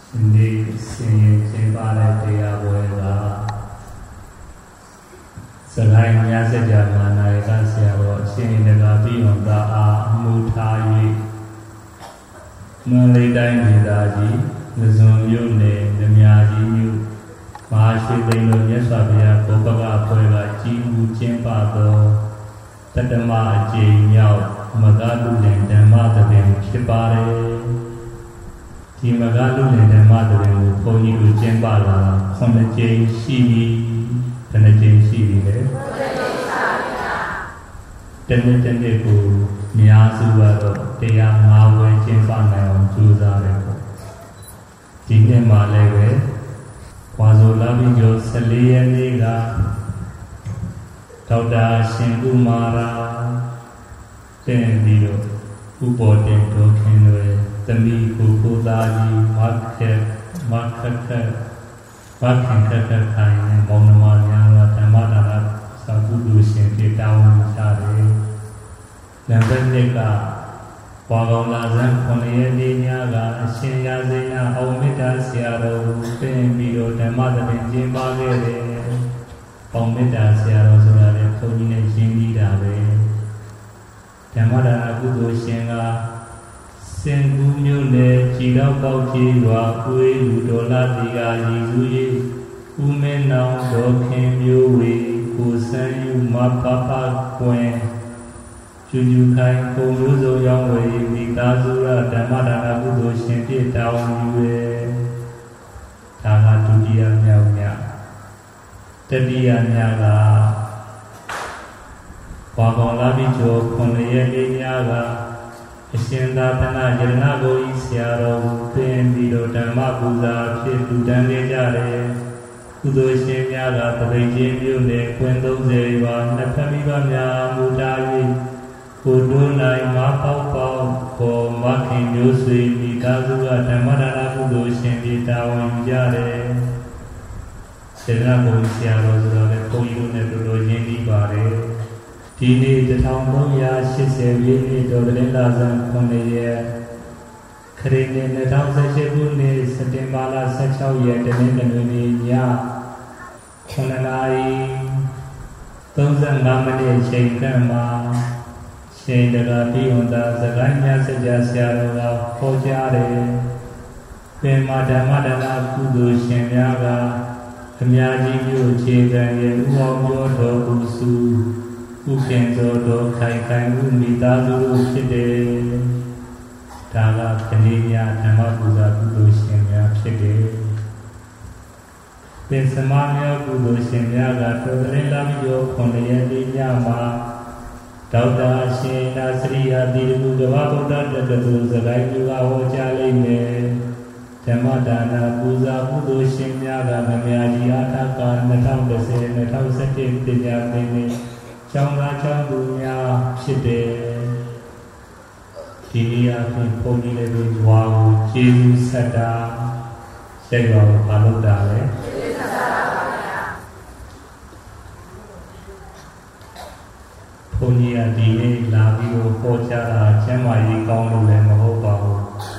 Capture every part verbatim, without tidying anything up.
Ini sini cipare dia bolehlah. Selain yang sejaman mereka siapa sini negatif untuk mutai melidai midaji rezonjune demiaji yu masih dengan sabya kopaga kopaga ciu cempa to terdama cinyau magalu dan dama terden cipare di magalu dan dama terden koni lu cempa lah kona cing sini dan cing sini le dan dan itu niasu baru dia mau cempa nang juza le di ni malai Wazola bijo seliya niga Dauda Shingu Mara Ten Bido Ubo Ten Dokinwe Tami Kuku Daji Makhet Makhet Makhet Kaine Monama Nyara Tamadara Sabudu Shinki Taun Chare Nampak Nika Wagong lazan koniye dinya ga shinya zenya aumita siaro pen bido dhamma den jimba ge de aumita siaro soda le phoni ne jindi da be dhamma dana kudo shin ga sin gu myo ne ji law kaw ji lwa kwe lu do la ti ga yi su yi u men naw do khin myo we ko san yu ma pa pa kwen Juju kai ko muzo yang wei di tazura dhamma dana kudo shin pi tawang yue dana tudiya myau nya tadiya nya ga wagong labi jo khonye le nya ga ashinda thana jarana go yi siaro pen bi do dhamma puja phit lu dan le ja de kudo shin nya ga tabai chin myo ne kwen thirty ba naphat ba nya mu da yi Kudu nai ma pau pau ko ma khin myo sui mi ta su ga dhamma dana kudo shin pi tawang jare Sena ko sia ro so le ko yu ne do do yin di ba re Di ni one thousand three hundred eighty ni do le la san khone ye Khare ne twenty eighteen ku ni September la sixteen ye tene tene ni nya nine nai thirty-five minute chain kan ma Shin daga pi honda zagai nya saja siaro ga ho ja de Pen ma dhamma dana kudo shin mya ga amya ji myo che kan ye u aw myo do u su u phin zo do khai khai u mi ta su lo phit de Da ga khani nya dhamma puja kudo shin mya phit de Pen sama mya kudo shin mya ga to le la mi yo khon ye ni nya ma Dauda Shena Sriya Dirgu Gava Buddha Jagatu Zagai Juga Hoja Lime Dhamma Dana Puja Buddha Shinya Ga Namyaji Ataka Natham Dase Natham Satin Tinya Tene Chong La Chong Dunya Shite Dini Akin Poni Levi Wagu Jesu Sata Shegwa Paluda Le Poni adine labi o hoja la chama yi kaung lo le ma ho ba ho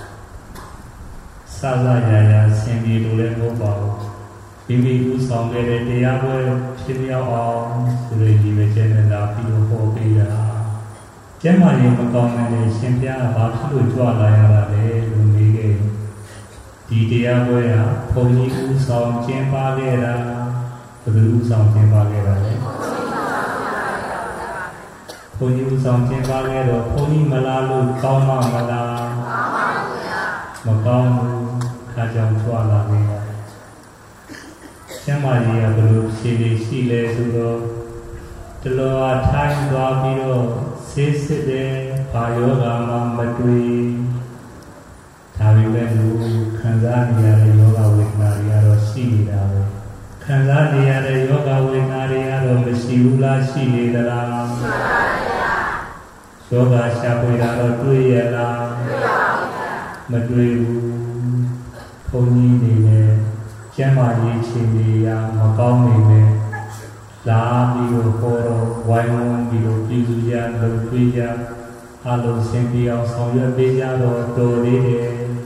sa sa ya ya sin pi lo le ho ba ho bi bi u saung ge de taya bwe phit myaw aung so le ji be chen ne la pi lo ho pe ya chama yi ma kaung ne shin pya ba phit lo jwa la ya la le lo me ge di taya bwe ya phoni u saung chin pa ge da bdu u saung chin pa ge da le Poni usang chin pa ge do poni ma la lo kaung ma ma la ma kaung kha chang chwa la ge Chama ji ya blo shi le shi le so do tlo a thai twa pi do se sit de ba yoga ma ma twi Da pi be lu khan sa ni ya de yoga vedana ri ya do shi ni da be khan sa ni ya de yoga vedana ri ya do ma shi bu la shi ni da la Yoga shapu ya ro tui ya la ma tui bu Poni ni ne chama yi chi ni ya ma kaung ni ne la bi lo ho ro wai mon bi lo pi su ya lo tui ya a lo sin pi aung saung yue pe ja ro do le de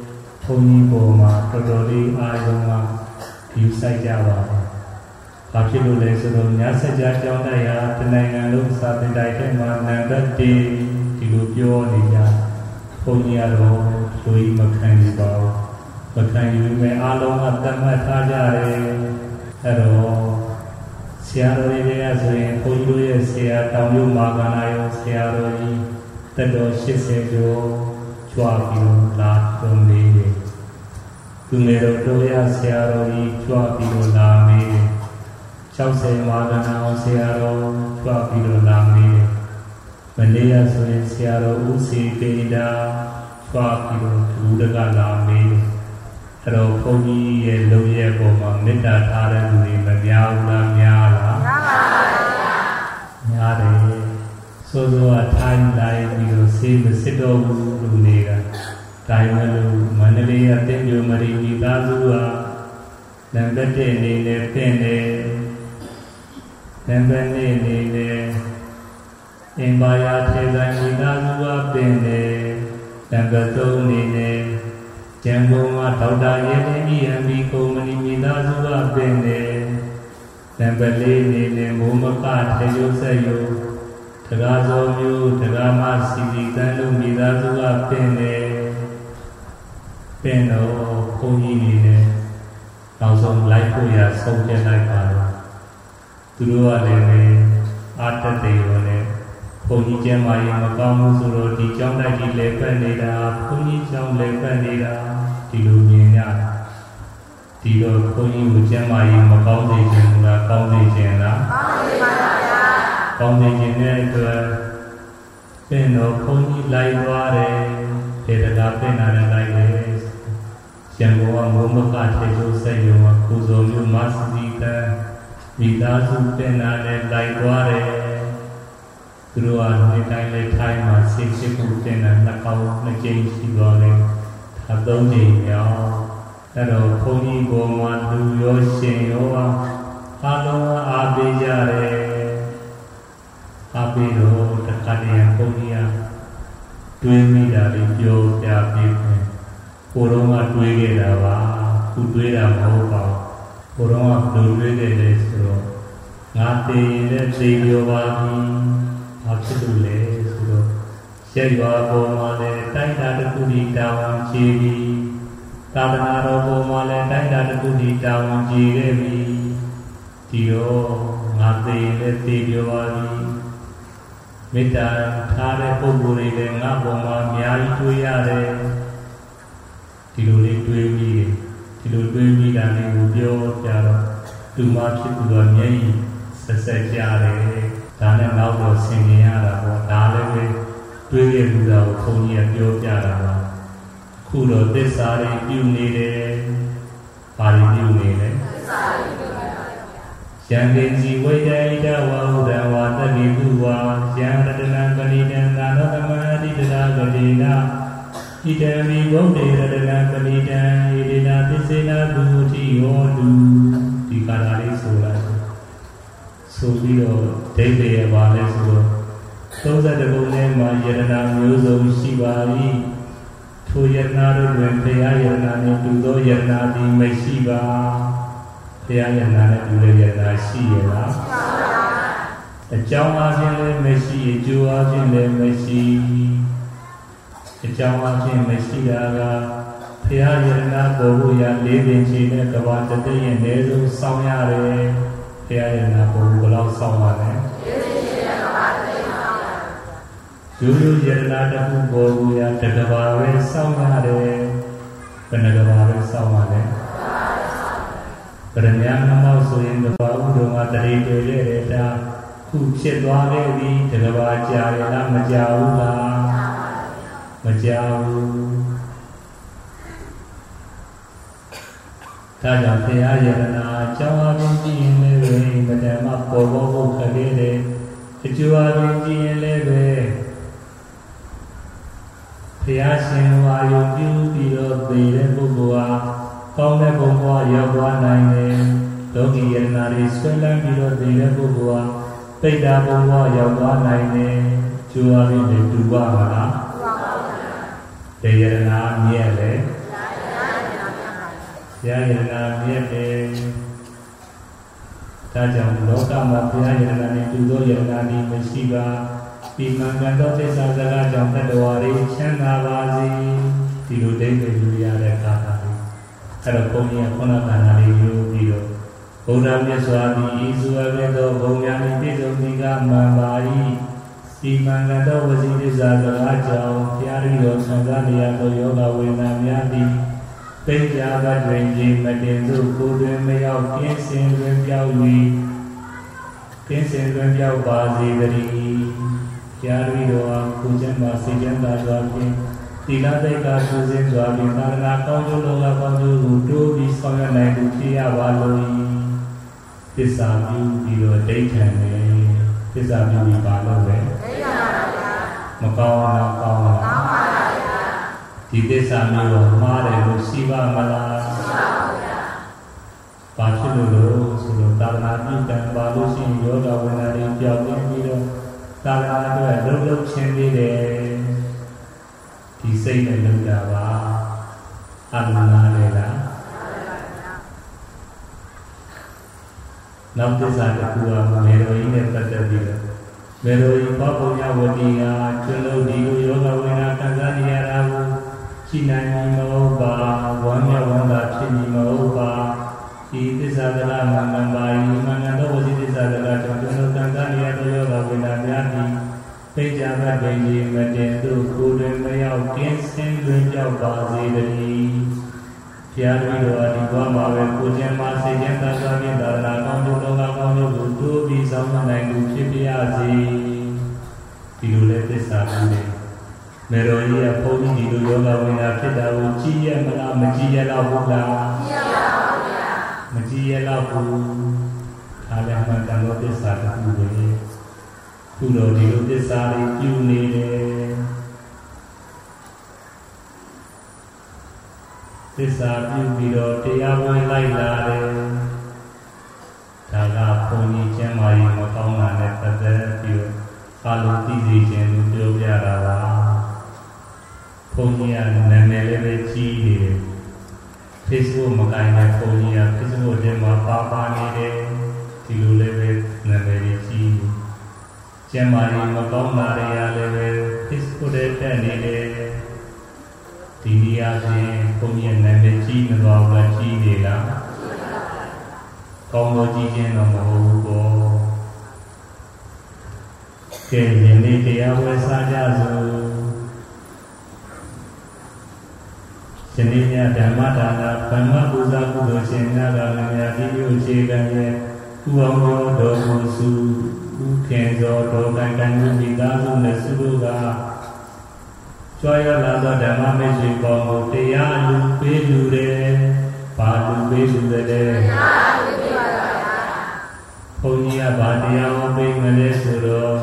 ဘုန်းကြီးပေါ်မှာတော်တော်လေးအားလုံးကယူဆိုင်ကြပါတယ်။ဘာဖြစ်လို့လဲဆိုတော့ညစကြာကြောင်းတိုက်ရာတနိုင်ငံလုံးစာသင်တိုက်ထဲမှာနံပါတ်တစ်ဒီလိုပြောနေကြဘုန်းကြီးကတော့လူကြီးမခံယူပါဘူး။မခံယူမဲ့အားလုံးကသတ်မှတ်ထားကြတယ်။အဲ့တော့ဆရာတော်ကြီးတွေကဆိုရင်ဘုန်းကြီးတို့ရဲ့ဆရာတောင်မြို့မာကနာရောဆရာတော်ကြီးတက်တော်ရှစ်ဆယ်ကျော်ကြွားပြီးတော့လာတော်နေတယ်သူငယ်တော်တို့ရဆရာတော်ကြီးကြွားပြီးတော့လာမေးတယ်၆၀မာကနာအောင်ဆရာတော်ကြွားပြီးတော့လာမေးတယ်မနေ့ကဆိုရင်ဆရာတော်ဦးစီပေတာကြွားပြီးတော့ဒုဒကလာမေးတယ်အဲ့တော့ဘုန်းကြီးရဲ့လုံရဲ့ပေါ်မှာမေတ္တာထားတဲ့လူတွေမများဘူးလားများလားများပါဘူးများတယ်ဆိုတော့ထိုင်လိုက်ပြီးတော့စေမစစ်တော်ဘူးလူတွေကတိုင်းမလို့မန္တလေးအသိဉာဏ်မရီမိသားစုကနံပါတ်တစ်အနေနဲ့ပြင်တယ်နံပါတ်နှစ်အနေနဲ့အင်ပါယာထေဆိုင်မိသားစုကပြင်တယ်နံပါတ်သုံးအနေနဲ့ကျန်ကုန်ကဒေါက်တာရဲသိန်းကြီးအမီကုမ္ပဏီမိသားစုကပြင်တယ်နံပါတ်လေးအနေနဲ့မိုးမကထေရုပ်ဆက်ရုပ်တရားစောမျိုးတရားမစီစီတန်းတို့မိသားစုကပြင်တယ်ပင်တော့ဘုန်းကြီးနေနဲ့နောက်ဆုံးလိုက်ဖို့ရဆုံးဖြတ်လိုက်ပါတော့သူတို့ကလည်းအာတတ်တယ်ရောနဲ့ဘုန်းကြီးကျမ်းမာရေးမကောင်းဘူးဆိုတော့ဒီကျောင်းတိုက်ကြီးလဲပတ်နေတာဘုန်းကြီးကျောင်းလဲပတ်နေတာဒီလိုမြင်ရတယ်ဒီတော့ဘုန်းကြီးကိုကျမ်းမာရေးမကောင်းစေချင်ဘူးလားကောင်းစေချင်လားကောင်းစေပါဗျာကောင်းစေချင်တဲ့အတွက်ပင်တော့ဘုန်းကြီးလိုက်သွားတယ်ဒေသနာပင်နာနဲ့လိုက်တယ်ရန်ကုန်ကမိုးမကထေရုပ်ဆက်ရုံကကုသိုလ်မျိုးမသတိကံမိသားစုပင်နာနဲ့လိုက်သွားတယ်သူတို့ကဒီတိုင်းလေးထိုင်းမှာစိတ်ရှိမှုပင်နာနှစ်ပေါင်းနှစ်ကြိမ်ရှိသွားတယ်ဒါသုံးကြိမ်မြောက်အဲ့တော့ဘုန်းကြီးပေါ်မှာလူရောရှင်ရောအားလုံးအားပေးကြတယ်အားပေးတော့တခါတည်းဘုန်းကြီးကတွေးမိတာလေးပြောပြပြီးကိုယ်တော်ကတွေးခဲ့တာပါသူတွေးတာမဟုတ်ပါဘူးကိုယ်တော်ကဘယ်လိုတွေးခဲ့လဲဆိုတော့ငါတည်ရင်လည်းသိပြောပါပြီဘာဖြစ်လို့လဲဆိုတော့ရက်ရွာပေါ်မှာလည်းတိုင်းတာတစ်ခုဒီတာဝန်ကြီးပြီးသာသနာတော်ပေါ်မှာလည်းတိုင်းတာတစ်ခုဒီတာဝန်ကြီးခဲ့ပြီဒီတော့ငါတည်ရင်လည်းသိပြောပါပြီမေတ္တာထားတဲ့ပုဂ္ဂိုလ်တွေလည်းငါပေါ်မှာအများကြီးတွေးရတယ်ဒီလိုလေးတွေးပြီးဒီလိုတွေးပြီးတာလေးကိုပြောပြတော့သူမဖြစ်သူကမျက်ရည်ဆက်ဆက်ကြတယ်ဒါနဲ့နောက်တော့ဆင်မြင်ရတာပေါ့ဒါလည်းပဲတွေးရလူတာကိုဘုန်းကြီးကပြောပြတာပါခုတော့သစ္စာတွေပြုနေတယ်ဘာတွေပြုနေလဲသစ္စာတွေပြုနေပါဗျာယံကိစီဝိတ္တိတဝါဟုတံဝါတတိတုဝါယံရတနံပဏိတံသာနောသမတိတရာဂတိနာဣတံမိဘုဒ္ဓေရတနံပဏိတံဣတိနာသစ္စေနာဘုတိဟောတုဒီကာရလေးဆိုလိုက်ဆိုပြီးတော့ဒိဋ္ဌိရဲ့ဘာလဲဆိုတော့သုံးဆယ်တဘုံထဲမှာယတနာမျိုးစုံရှိပါ၏ထိုယတနာတို့တွင်ဘုရားယတနာနှင့်တူသောယတနာသည်မရှိပါဘုရားယတနာနဲ့တူတဲ့ယတနာရှိရလားရှိပါဘူးအကြောင်းအချင်းလည်းမရှိအကျိုးအချင်းလည်းမရှိအကြောင်းအချင်းမရှိတာကဘုရားယတနာပေါ်ဖို့ရလေးပင်ချေနဲ့ကဘာတသိရင်အနည်းဆုံးစောင့်ရတယ်ဘုရားယတနာပေါ်ဖို့ဘယ်လောက်စောင့်ပါလဲရိုးရိုးယတနာတစ်ခုပေါ်ကိုရတကဘာပဲစောင့်ရတယ်ဘယ်နှကဘာပဲစောင့်ပါလဲပရမညာနမောဆိုရင်ကဘာဥဒ္ဓမှာတရေတွေ့ရတဲ့ဒါခုဖြစ်သွားခဲ့ပြီတကဘာကြာရလားမကြာဘူးလားမကြာဘူးဒါကြောင့်ဘုရားယတနာအကြောင်းအချင်းကြည့်ရင်လည်းမတမပေါ်ပေါ်ဖို့ခက်ခဲ့တယ်အကျိုးအချင်းကြည့်ရင်လည်းပဲဘုရားရှင်ဝါယုပြုပြီးတော့သိတဲ့ပုဂ္ဂိုလ်ဟာကောင်းတဲ့ဘုံဘဝရောက်သွားနိုင်တယ်။လောကီယတနာတွေဆွဲလန်းပြီးတော့သိတဲ့ပုဂ္ဂိုလ်ဟာပိဋကဘုံဘဝရောက်သွားနိုင်တယ်။ကျိုးအရင်းတွေတူပါမလား။တူပါပါဘုရား။တေယတနာမြဲလေ။ရားယရနာမြတ်တယ်ဒါကြောင့်လောကမှာဘုရားယရနာနဲ့တူသောယရနာဒီမရှိပါဒီမှန်ကန်သောသစ္စာစကားကြောင့်တတ္တဝါတွေချမ်းသာပါစေဒီလိုတိတ်တွေယူရတဲ့အခါပါအဲ့တော့ဘုန်းကြီးကခုနကနာလေးယူပြီးတော့ဘုရားမြတ်စွာဘုရားဤစွာကဲ့သို့ဘုံများနှင့်ပြည့်စုံသည်ကမှန်ပါ၏ဒီမှန်ကန်သောဝစီသစ္စာစကားကြောင့်ဘုရားရီတော်ဆံသာနေရသောယောဂဝေဒနာများသည်သိကြဘတ်တွင်ခြင်းမတင်သို့ကိုယ်တွင်မရောက်ကင်းစင်တွင်ပြောက်၍ကင်းစင်တွင်ပြောက်ပါစေတည်းဘုရားရီတော်အားကိုယ်ကျမ်းမှာစိတ်ကျမ်းသာစွာဖြင့်တိလသိက္ခာသူစဉ်စွာဖြင့်သာသနာကောင်းကျိုးလောကကောင်းကျိုးကိုတိုးပြီးဆောင်ရွက်နိုင်သူဖြစ်ရပါလို့သစ္စာပြုပြီးတော့ဒိဋ္ဌံနဲ့သစ္စာပြုပြီးပါလို့ပဲဒိဋ္ဌံပါဗျာမကောင်းလားကောင်းလားကောင်းပါဗျာဒီသစ္စာမျိုးတော့မှားတယ်လို့ရှိပါမလားရှိပါဗျာဘာဖြစ်လို့လို့ဆိုတော့သာသနာပြုတံပါလို့ရှိရင်ယောဂဝိညာဉ်တွေကြောက်နေပြီးတော့သာသနာအတွက်လှုပ်လှုပ်ချင်းနေတယ်ဒီစိတ်နဲ့လုပ်တာပါအမှန်လားလေလားနောက်သစ္စာတစ်ခုကမေတော်ကြီးနဲ့ပတ်သက်ပြီးတော့မေတော်ကြီးဘောပုံညာဝတိကကျွလို့ဒီလိုယောဂဝိညာဉ်ခံစားနေရတာကိုရှိနိုင်မှာမဟုတ်ပါဝမ်းမြောက်ဝမ်းသာဖြစ်နေမဟုတ်ပါဒီသစ္စာတရားမှန်ကန်ပါ၏မှန်ကန်သောဝစီသစ္စာတရားကြောင့်ကျွလို့ခံစားနေရသောယောဂဝိညာဉ်များသည်သိကြဘတ်ပင်ကြီးမတင်သူကိုယ်တွင်မရောက်ကင်းစင်တွင်ကြောက်ပါစေတည်းဘုရားတော်အဒီဘဝမှာပဲကိုယ်ကျမ်းမှာစိတ်ကျမ်းသာစွာဖြင့်သာသနာကောင်းကျိုးလောကကောင်းကျိုးကိုတိုးပြီးဆောင်နိုင်သူဖြစ်ပါစေဒီလိုလဲသစ္စာပြုတယ်မေတော်ကြီးကဘုန်းကြီးဒီလိုယောဂဝိညာဉ်ဖြစ်တာကိုကြည်ရမလားမကြည်ရတော့ဘူးလားကြည်ရပါဘူးဗျာမကြည်ရတော့ဘူးဒါလည်းမှန်တယ်လို့သစ္စာတစ်ခုပဲခုတော့ဒီလိုသစ္စာတွေပြုနေတယ်သစ္စာပြုပြီးတော့တရားဝင်လိုက်လာတယ်ဒါကဘုန်းကြီးကျမ်းမာရေးမကောင်းတာနဲ့ပတ်သက်ပြီးတော့အလုံးသိစေခြင်းလို့ပြောပြတာပါဘုန်းကြီးကနာမည်လေးပဲကြီးနေတယ် Facebook မကိုင်တဲ့ဘုန်းကြီးက Facebook ထဲမှာပါပါနေတယ်ဒီလိုလေးပဲနာမည်ကြီးကျမ်းမာရေးမကောင်းတာတွေကလည်းပဲ Facebook ထဲတက်နေတယ်ဒီနေရာချင်းဘုန်းကြီးနာမည်ကြီးမသွားဘူးကြီးနေလားကောင်းလို့ကြီးခြင်းတော့မဟုတ်ဘူးပေါ့ကဲယနေ့တရားဝဲစားကြစို့ယနေ့ညဓမ္မဒါနဗမ္မပူဇာကုသိုလ်ရှင်များကလည်းများဒီလိုအခြေခံရဲ့ဥအောင်တော်တော်ကိုစုဥခင်သောတော်ကံကံမိသားစုနဲ့စုတို့ကကြွားရလာသောဓမ္မမိတ်ဆွေပေါင်းကိုတရားလူပေးလူတယ်။ဘာလူပေးလူတယ်လဲ။တရားလူပေးပါလား။ဘုန်းကြီးကဘာတရားဟောပေးမလဲဆိုတော့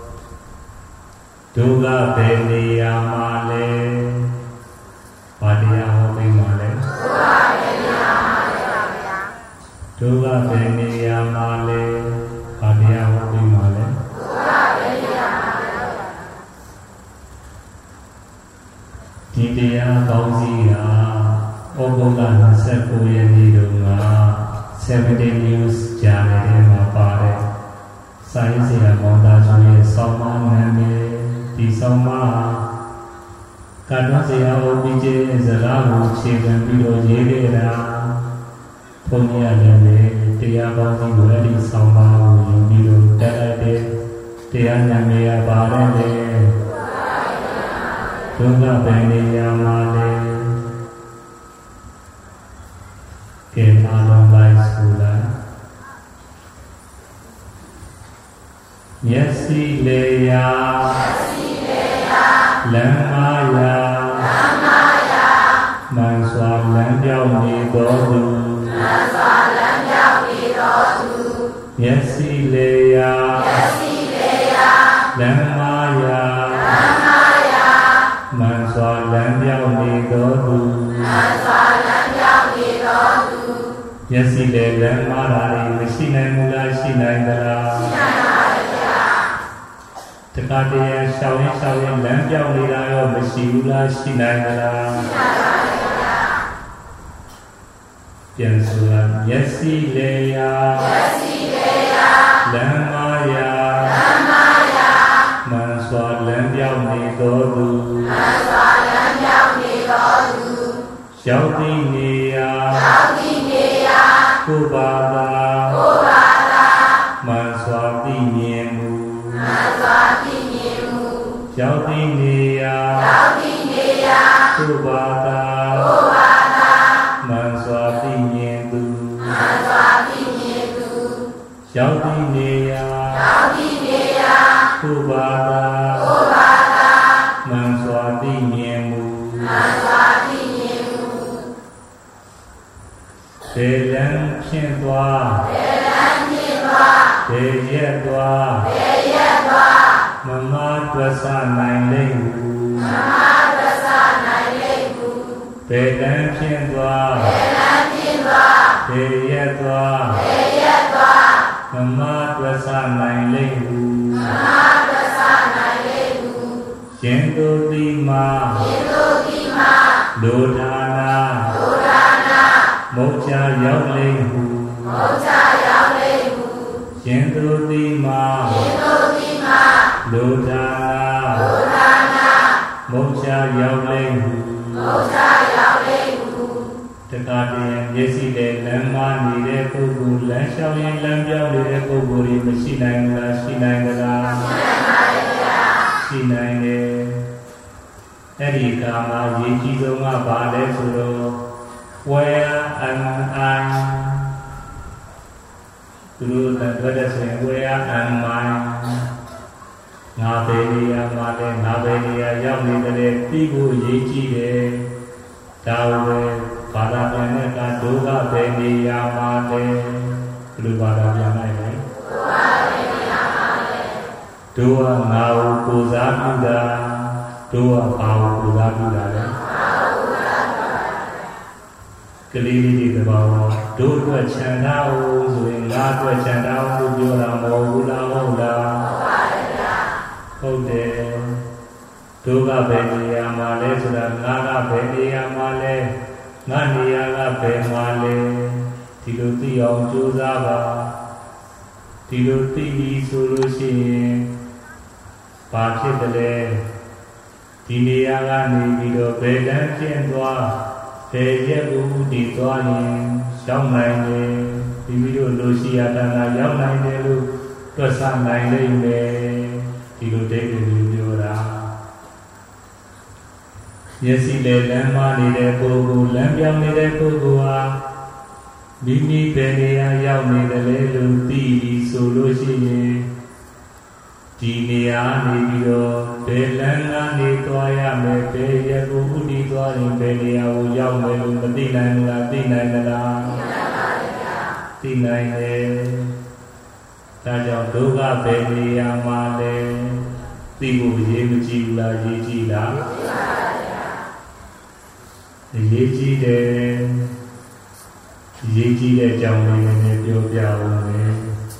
ဒုက္ခဘယ်နေရာမှာလဲ။ဘာတရားဟောပေးမှာလဲ။ဒုက္ခဘယ်နေရာမှာလဲ။ဘာတရားဟောပေးမှာလဲ။ဒီတရားကောင်းစီကဩဂုတ်လ၂၉ရက်နေ့တုန်းကseventeen news ကြားထဲမှာပါတယ်စာရေးဆရာမောင်သားကျွေးရဲ့ဆောင်းပါးနာမည်ဒီဆောင်းပါးကတ္တဆရာဟောပြီးခြင်းစကားကိုခြေခံပြီးတော့ရေးခဲ့တာဘုန်းကြီးရတယ်လေတရားကောင်းစီကိုအဲ့ဒီဆောင်းပါးကိုယူပြီးတော့တက်လိုက်တဲ့တရားနာမည်ကပါတယ်လေဒုက္ခဘယ်နေရာမှာလဲကဲအားလုံးလိုက်ဆိုလိုက်မျက်စိလေးရာလမ်းမရာမှန်စွာလမ်းပြောင်းနေတော်သူမျက်စိလေးရာလမ်းမရာမှန်စွာလမ်းပြောင်းနေတော်သူမှန်စွာလမ်းပြောင်းနေတော်သူမျက်စိနဲ့လမ်းမာတာတွေမရှိနိုင်ဘူးလားရှိနိုင်သလားရှိနိုင်ပါဗျာတခါတည်းရှောင်းရင်ရှောင်းရင်လမ်းပြောင်းနေတာရောမရှိဘူးလားရှိနိုင်သလားရှိနိုင်ပါဗျာပြန်ဆိုတာမျက်စိလေးရာမျက်စိလေးရာလမ်းမရာလမ်းမရာမှန်စွာလမ်းပြောင်းနေတော်သူမှန်စွာလမ်းပြောင်းနေတော်သူရောက်သည့်နေရာရောက်သည့်နေရာကိုယ်ပါသာကိုယ်ပါသာမှန်စွာသိမြင်မှုမှန်စွာသိမြင်မှုရောက်သည့်နေရာရောက်သည့်နေရာကိုယ်ပါသာကိုယ်ပါသာမှန်စွာသိမြင်သူမှန်စွာသိမြင်သူရောက်သည့်နေရာရောက်သည့်နေရာကိုယ်ပါသာကိုယ်ပါသာမှန်စွာသိမြင်မှုမှန်စွာသိမြင်မှုဒေလံဖြင့်သွားဒေလံဖြင့်သွားဒေရက်သွားဒေရက်သွားမမတွက်ဆနိုင်လိမ့်ဟုမမတွက်ဆနိုင်လိမ့်ဟုဒေလံဖြင့်သွားဒေလံဖြင့်သွားဒေရက်သွားဒေရက်သွားမမတွက်ဆနိုင်လိမ့်ဟုမမတွက်ဆနိုင်လိမ့်ဟုရှင်တို့တိမာရှင်တို့တိမာဒုဌာနာဒုဌာနာမုတ်ချရောက်လိမ့်ဟုမုတ်ချရောက်လိမ့်ဟုရှင်တို့တိမာရှင်တို့တိမာဒုဌာနာဒုဌာနာမုတ်ချရောက်လိမ့်ဟုမုတ်ချရောက်လိမ့်ဟုတခါတည်းမျက်စိနဲ့လမ်းမနေတဲ့ပုဂ္ဂိုလ်လမ်းလျှောက်ရင်လမ်းပြောင်းနေတဲ့ပုဂ္ဂိုလ်တွေမရှိနိုင်ဘူးလားရှိနိုင်ကြလားရှိနိုင်တယ်အဲ့ဒီကာမရေးကြီးဆုံးကဘာလဲဆိုတော့ဝေအန်အန်သူတို့တတ်တဲ့ဆိုရင်ဝေအန်မိုင်းငါပဲနေရာမှာလဲငါပဲနေရာရောက်နေတဲ့ပြီးကိုရေးကြည့်တယ်ဒါဝေဘာသာပြန်တဲ့ကဒုကပဲနေရာမှာလဲဘယ်လိုဘာသာပြန်နိုင်လဲဒုကပဲနေရာမှာလဲဒုကငါကိုကိုစားပြုတာဒုကဘာကိုကိုစားပြုတာလဲကလေးလေးတွေတပါတော့ဒုအတွက်ခြံထားအောင်ဆိုရင်ငါအတွက်ခြံထားအောင်လို့ပြောတာမဟုတ်ဘူးလားဟုတ်လားဟုတ်ပါရဲ့ဗျာဟုတ်တယ်ဒုကဘယ်နေရာမှာလဲဆိုတာငါကဘယ်နေရာမှာလဲငါနေရာကဘယ်မှာလဲဒီလိုသိအောင်ကြိုးစားပါဒီလိုသိပြီဆိုလို့ရှိရင်ဘာဖြစ်တယ်လဲဒီနေရာကနေပြီးတော့ဘယ်တန်းကျင့်သွားဘယ်ရက်ကိုတည်သွားရင်ရောက်နိုင်တယ်ဒီလိုလိုရှိရတာရောက်နိုင်တယ်လို့တွက်ဆနိုင်လိမ့်မယ်ဒီလိုဒိဋ္ဌိမျိုးပြောတာမျက်စိနဲ့လမ်းမနေတဲ့ပုဂ္ဂိုလ်လမ်းပြောင်းနေတဲ့ပုဂ္ဂိုလ်ဟာမိမိပဲနေရာရောက်နေတယ်လေလို့သိပြီးဆိုလို့ရှိရင်ဒီနေရာနေပြီးတော့ဘယ်လမ်းကနေသွားရမယ်ဘယ်ရက်ကိုဥတည်သွားရင်ဘယ်နေရာကိုရောက်မယ်လို့မသိနိုင်ဘူးလားသိနိုင်သလားသိနိုင်ပါဗျာသိနိုင်တယ်ဒါကြောင့်ဒုက္ခဘယ်နေရာမှာလဲသိဖို့ရေးမကြည့်ဘူးလားရေးကြည့်လားသိပါဗျာရေးကြည့်တယ်ရေးကြည့်တဲ့အကြောင်းလေးနဲ့ပြောပြအောင်မယ်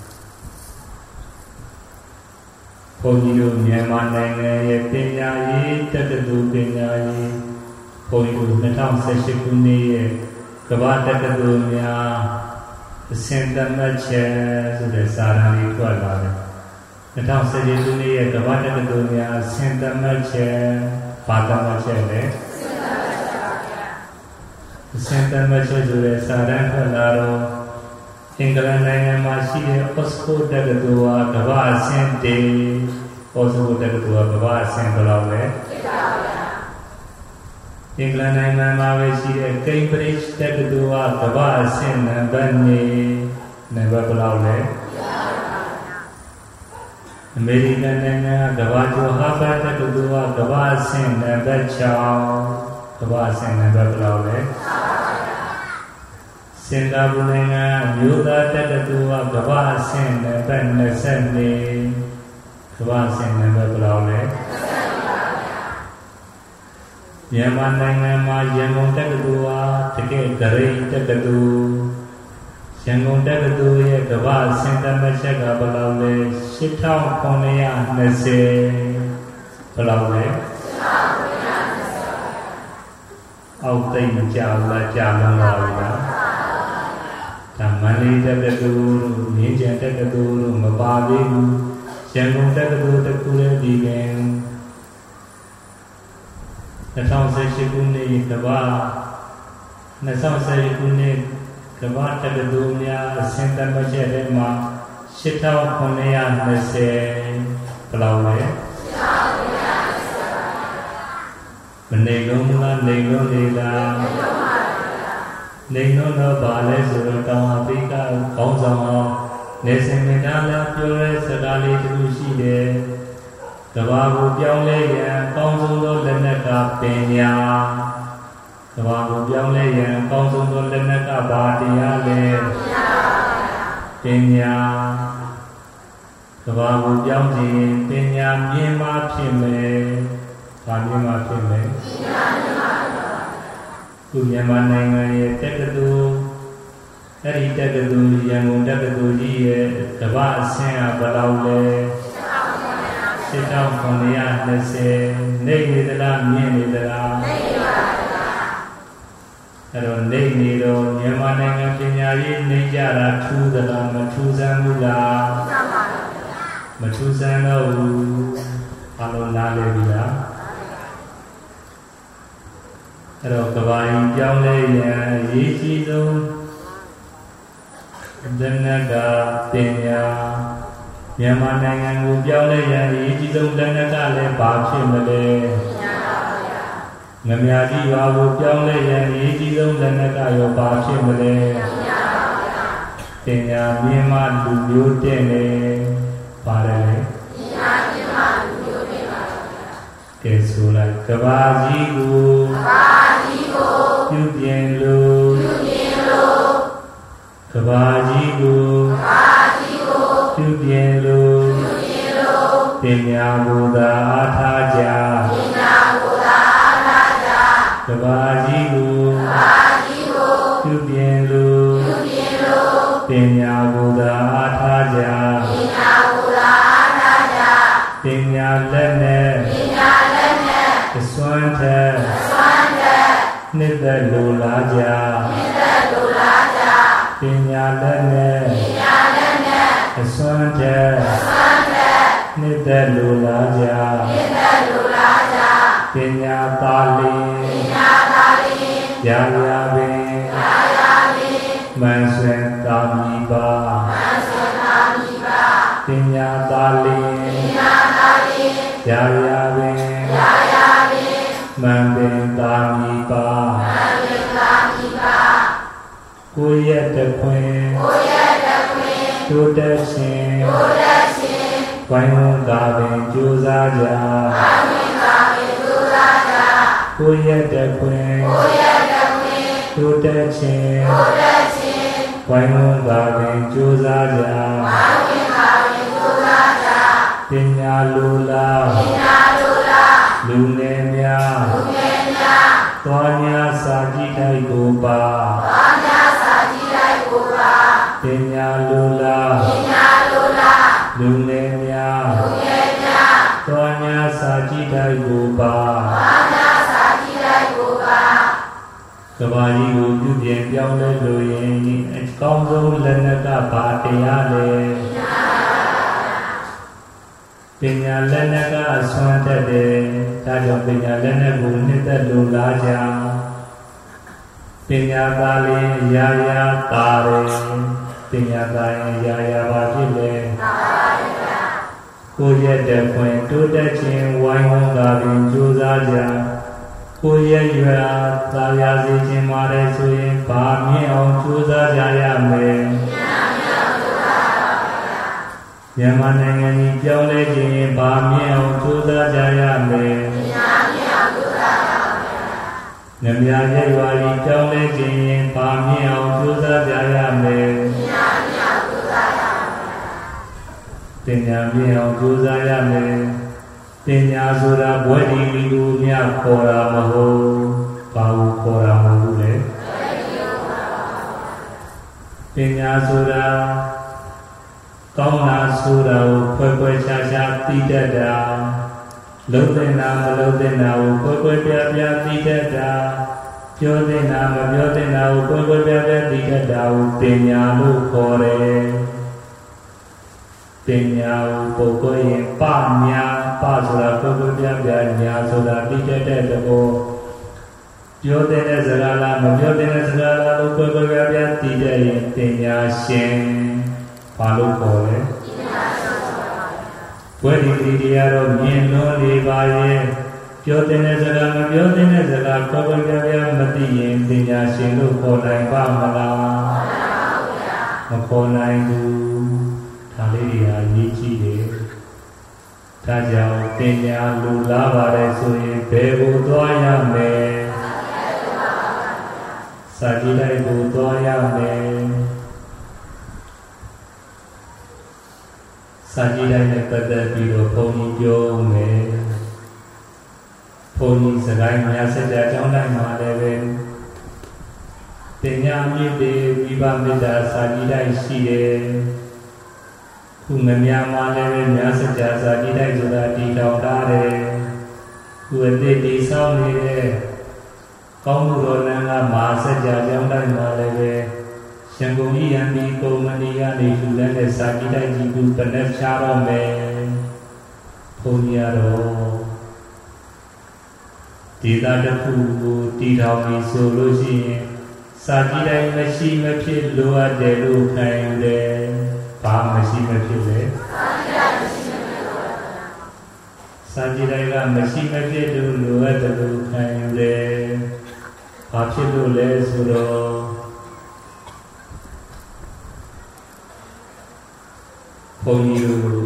ဘုန်းကြီးတို့မြန်မာနိုင်ငံရဲ့ပညာရေးတက္ကသိုလ်ပညာရေးဘုန်းကြီးတို့၂၀၁၈ခုနှစ်ရဲ့ကမ္ဘာတက္ကသိုလ်များအစင်တမတ်ချက်ဆိုတဲ့စာရင်းလေးထွက်လာတယ်၂၀၁၈ခုနှစ်ရဲ့ကမ္ဘာတက္ကသိုလ်များအစင်တမတ်ချက်ဘာတမတ်ချက်လဲအစင်တမတ်ချက်ဆိုတဲ့စာရင်းထွက်လာတော့အင်္ဂလန်နိုင်ငံမှာရှိတဲ့ Oxford တက္ကသိုလ်ဟာကမ္ဘာအဆင့်တေ Oxford တက္ကသိုလ်ဟာကမ္ဘာအဆင့်ဘယ်လောက်လဲသိပါဗျာအင်္ဂလန်နိုင်ငံမှာပဲရှိတဲ့ Cambridge တက္ကသိုလ်ဟာကမ္ဘာအဆင့်နံပါတ်၂နံပါတ်ဘယ်လောက်လဲသိပါဗျာအမေရိကန်နိုင်ငံကကမ္ဘာကျော် Harvard တက္ကသိုလ်ဟာကမ္ဘာအဆင့်နံပါတ်၆ကမ္ဘာအဆင့်နံပါတ်ဘယ်လောက်လဲစင်ကာပူနိုင်ငံမြို့သားတက္ကသိုလ်ကကမ္ဘာအဆင့်နံပါတ်၂၄ကမ္ဘာအဆင့်နံပါတ်ဘယ်လောက်လဲမြန်မာနိုင်ငံမှာရန်ကုန်တက္ကသိုလ်ဟာတကယ်ဂရိတက္ကသိုလ်ရန်ကုန်တက္ကသိုလ်ရဲ့ကမ္ဘာအဆင့်တမချက်ကဘယ်လောက်လဲရှစ်ထောင်ခုနှစ်ရာ၂၀ဘယ်လောက်လဲအောက်သိမ့်မကြဘူးလားကြာလုံးပါဘူးလား Mani Takatu, Ninja Takatu, Mababi, Shangun Takatu, Takura Digan, the town says Shikuni, Kaba, the town says Shikuni, Kaba Takadunia, Santa Majerema, Shita Ponea, Nese, Palawe. Negona, Negona, Negona, Bales, Africa, Konsama, Nesemedala, Pure, Sadali, Tushide, Kawabu Piole, Konsulo, Lenaka, Pena, Kawabu Piole, Konsulo, Lenaka, Badia, Pena, Kawabu Piole, Pena, Mima, Pime. Pamima Pime, Kuyaman Nanga, Tekadu, Eri Tekadu, Yamu Tekadu, Kaba Sen, Balaule, sit down from the Atlas, Negidala, Yenidala, Ero Negido, Yamananga Pinyari, Nejara, Tudala, Matuzamula, Matuzano, Alonale. Hello, Kabai, Jale, Yichido, Denaga, Tenya, Yamanang, Jale, Yichido, Denaga, Bachimale, Namiadi, Abu Jale, Yichido, Denaga, Bachimale, Tenya, Mima, Lubu, Tene, Pare. Kesula, Kabajigo, Yubienlo, Kabajigo, Yubienlo, Tenya Buddha Ataja, Kabajigo, Yubienlo, Tenya Buddha Ataja, Tenya Lene, Swanta, Nida Lulaja, Pinya Lene, Swanta, Nida Lulaja, Pinya Tali, Yayabe, Manswen Tamiba, Pinya Tali, Yayabe, Mandin Tamiba, Kuya the Queen, to the Shin, Wainu Gavin, Juzaja, Kuya the Queen, to the Shin, Wainu Gavin, Juzaja, Pinya Lula, Lunemia, Tonya Sajita Gopa, Pinya Lula, Lunemia, Tonya Sajita Gopa, Kabali Gudu Piang Loyen, and Kongo Lenaka Patiale. Pinya Lenaka Swanta de Tajo Pinya Lenagu Nita Lulaja Pinya Dali Yaya Tare Pinya Dali Yaya Vajile Kuya de Point to the Chin Waingon Gavin Juzaja Kuya Yura Taya Zichin Mare Suyin Pami on Juzaja Me Yamanangani Jole Bamia Tuda Jayame Namya Jayari Jole Bamia Tuda Jayame Pinya Mia Tuda Jayame Pinya Sura Bwadi Ligu Mia Kora Maho Pau Kora Mahule Pinya Sura Kauna Sura, Purple Chacha, Tita, Lodena, Lodena, Purple Pia, Tita, ပြောတဲ့နာမပြောတဲ့နာကိုကိုယ်ကိုယ်ပြပြသိတတ်တာကိုပညာလို့ခေါ်တယ်ပညာကိုပုဂ္ဂိုလ်ရဲ့ပညာပဆိုတာကိုယ်ကိုယ်ပြပြညာဆိုတာသိတတ်တဲ့သဘောပြောတဲ့စကားလားမပြောတဲ့စကားလားလို့ကိုယ်ကိုယ်ပြပြသိတတ်ရင်ပညာရှင်ဘာလို့ခေါ်လဲဘွယ်ဒီတိတရားတော့မြင်လို့နေပါရဲ့ပြောတဲ့စကားမပြောတဲ့စကားကိုယ်ကိုယ်ပြပြမသိရင်ပညာရှင်လို့ခေါ်နိုင်ပါမလားမခေါ်နိုင်ဘူးဒါလေးတွေဟာရေးကြည့်တယ်ဒါကြောင့်ပညာလူလာပါတယ်ဆိုရင်ဘယ်ကိုသွားရမလဲစာကြည့်လိုက်ကိုသွားရမယ်စာကြည့်လိုက်နဲ့ပတ်သက်ပြီးတော့ဘုန်းကြီးပြောမယ်ဘုန်းကြီးစကားများစကြအကြောင်းတိုင်းမှာလည်းပဲပညာမြင့်တွေဝိပမေတ္တာစာကြည့်လိုက်ရှိတယ်ခုမများမှာလည်းပဲများစကြစာကြည့်လိုက်ဆိုတာတည်ထောင်ထားတယ်ခုအသစ်တည်ဆောက်နေတဲ့ကောင်းမှုတော်လမ်းကမဟာစကြအကြောင်းတိုင်းမှာလည်းပဲရန်ကုန်ကြီးယန္တိကုမ္ပဏီကနေလူလန်းတဲ့စာကြည့်လိုက်ကြည့်ခုဘယ်နဲ့ချတော့မယ်ဘုန်းကြီးကတော့ဒေသတစ်ခုကိုတည်ထောင်ပြီးဆိုလို့ရှိရင်စာကြည့်တိုင်းမရှိမဖြစ်လိုအပ်တယ်လို့ခံယူတယ်ဘာမရှိမဖြစ်လဲစာကြည့်တိုင်းကမရှိမဖြစ်လို့လိုအပ်တယ်လို့ခံယူတယ်ဘာဖြစ်လို့လဲဆိုတော့ဘုန်းကြီးတို့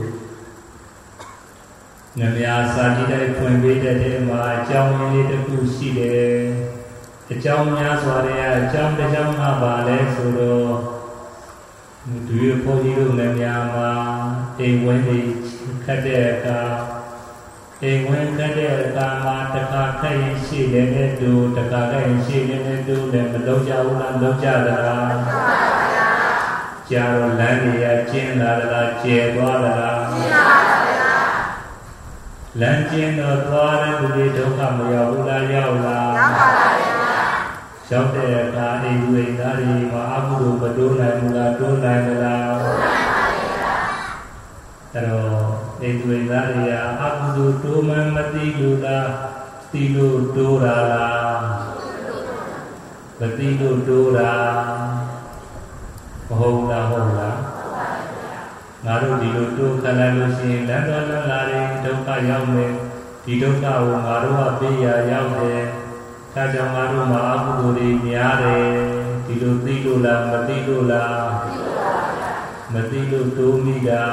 နမယာစာကြည့်တိုင်းဖွင့်ပေးတဲ့ထဲမှာအကြောင်းရင်းလေးတစ်ခုရှိတယ်အကြောင်းများစွာတွေအကြောင်းတစ်ကြောင်းကပါလဲဆိုတော့ဒီဘုန်းကြီးတို့နမယာမှာအိမ်ဝင်နေခတ်တဲ့အခါအိမ်ဝင်ခတ်တဲ့အခါမှာတခါခတ်ရင်ရှိတယ်နဲ့တူတခါခတ်ရင်ရှိတယ်နဲ့တူလည်းမလုံးကြဘူးလားလုံးကြတာလားကြာတော့လမ်းတွေကကျင်းလာတာလားကျဲသွားတာလားကျင်းလာပါဗျာလမ်းကျင်းတော့သွားတဲ့လူတွေဒုက္ခမရောက်ဘူးလားရောက်လားရောက်ပါပါဗျာရောက်တဲ့အခါအိမ်ဝိသားတွေမှာအကုသိုလ်မတိုးနိုင်ဘူးလားတိုးနိုင်မလားတိုးနိုင်ပါဗျာအဲ့တော့အိမ်ဝိသားတွေကအကုသိုလ်တိုးမှမသိလို့လားသိလို့တိုးတာလားမသိလို့တိုးတာမဟုတ်လားဟုတ်လားငါတို့ဒီလိုတိုးခဏလို့ရှိရင်လမ်းတော်လမ်းလာရင်ဒုက္ခရောက်မယ်ဒီဒုက္ခကိုငါတို့ကပြေးရရောက်တယ်ဒါကြောင့်ငါတို့မှာအကုသိုလ်တွေများတယ်ဒီလိုသိလို့လားမသိလို့လားမသိလို့တိုးမိတာ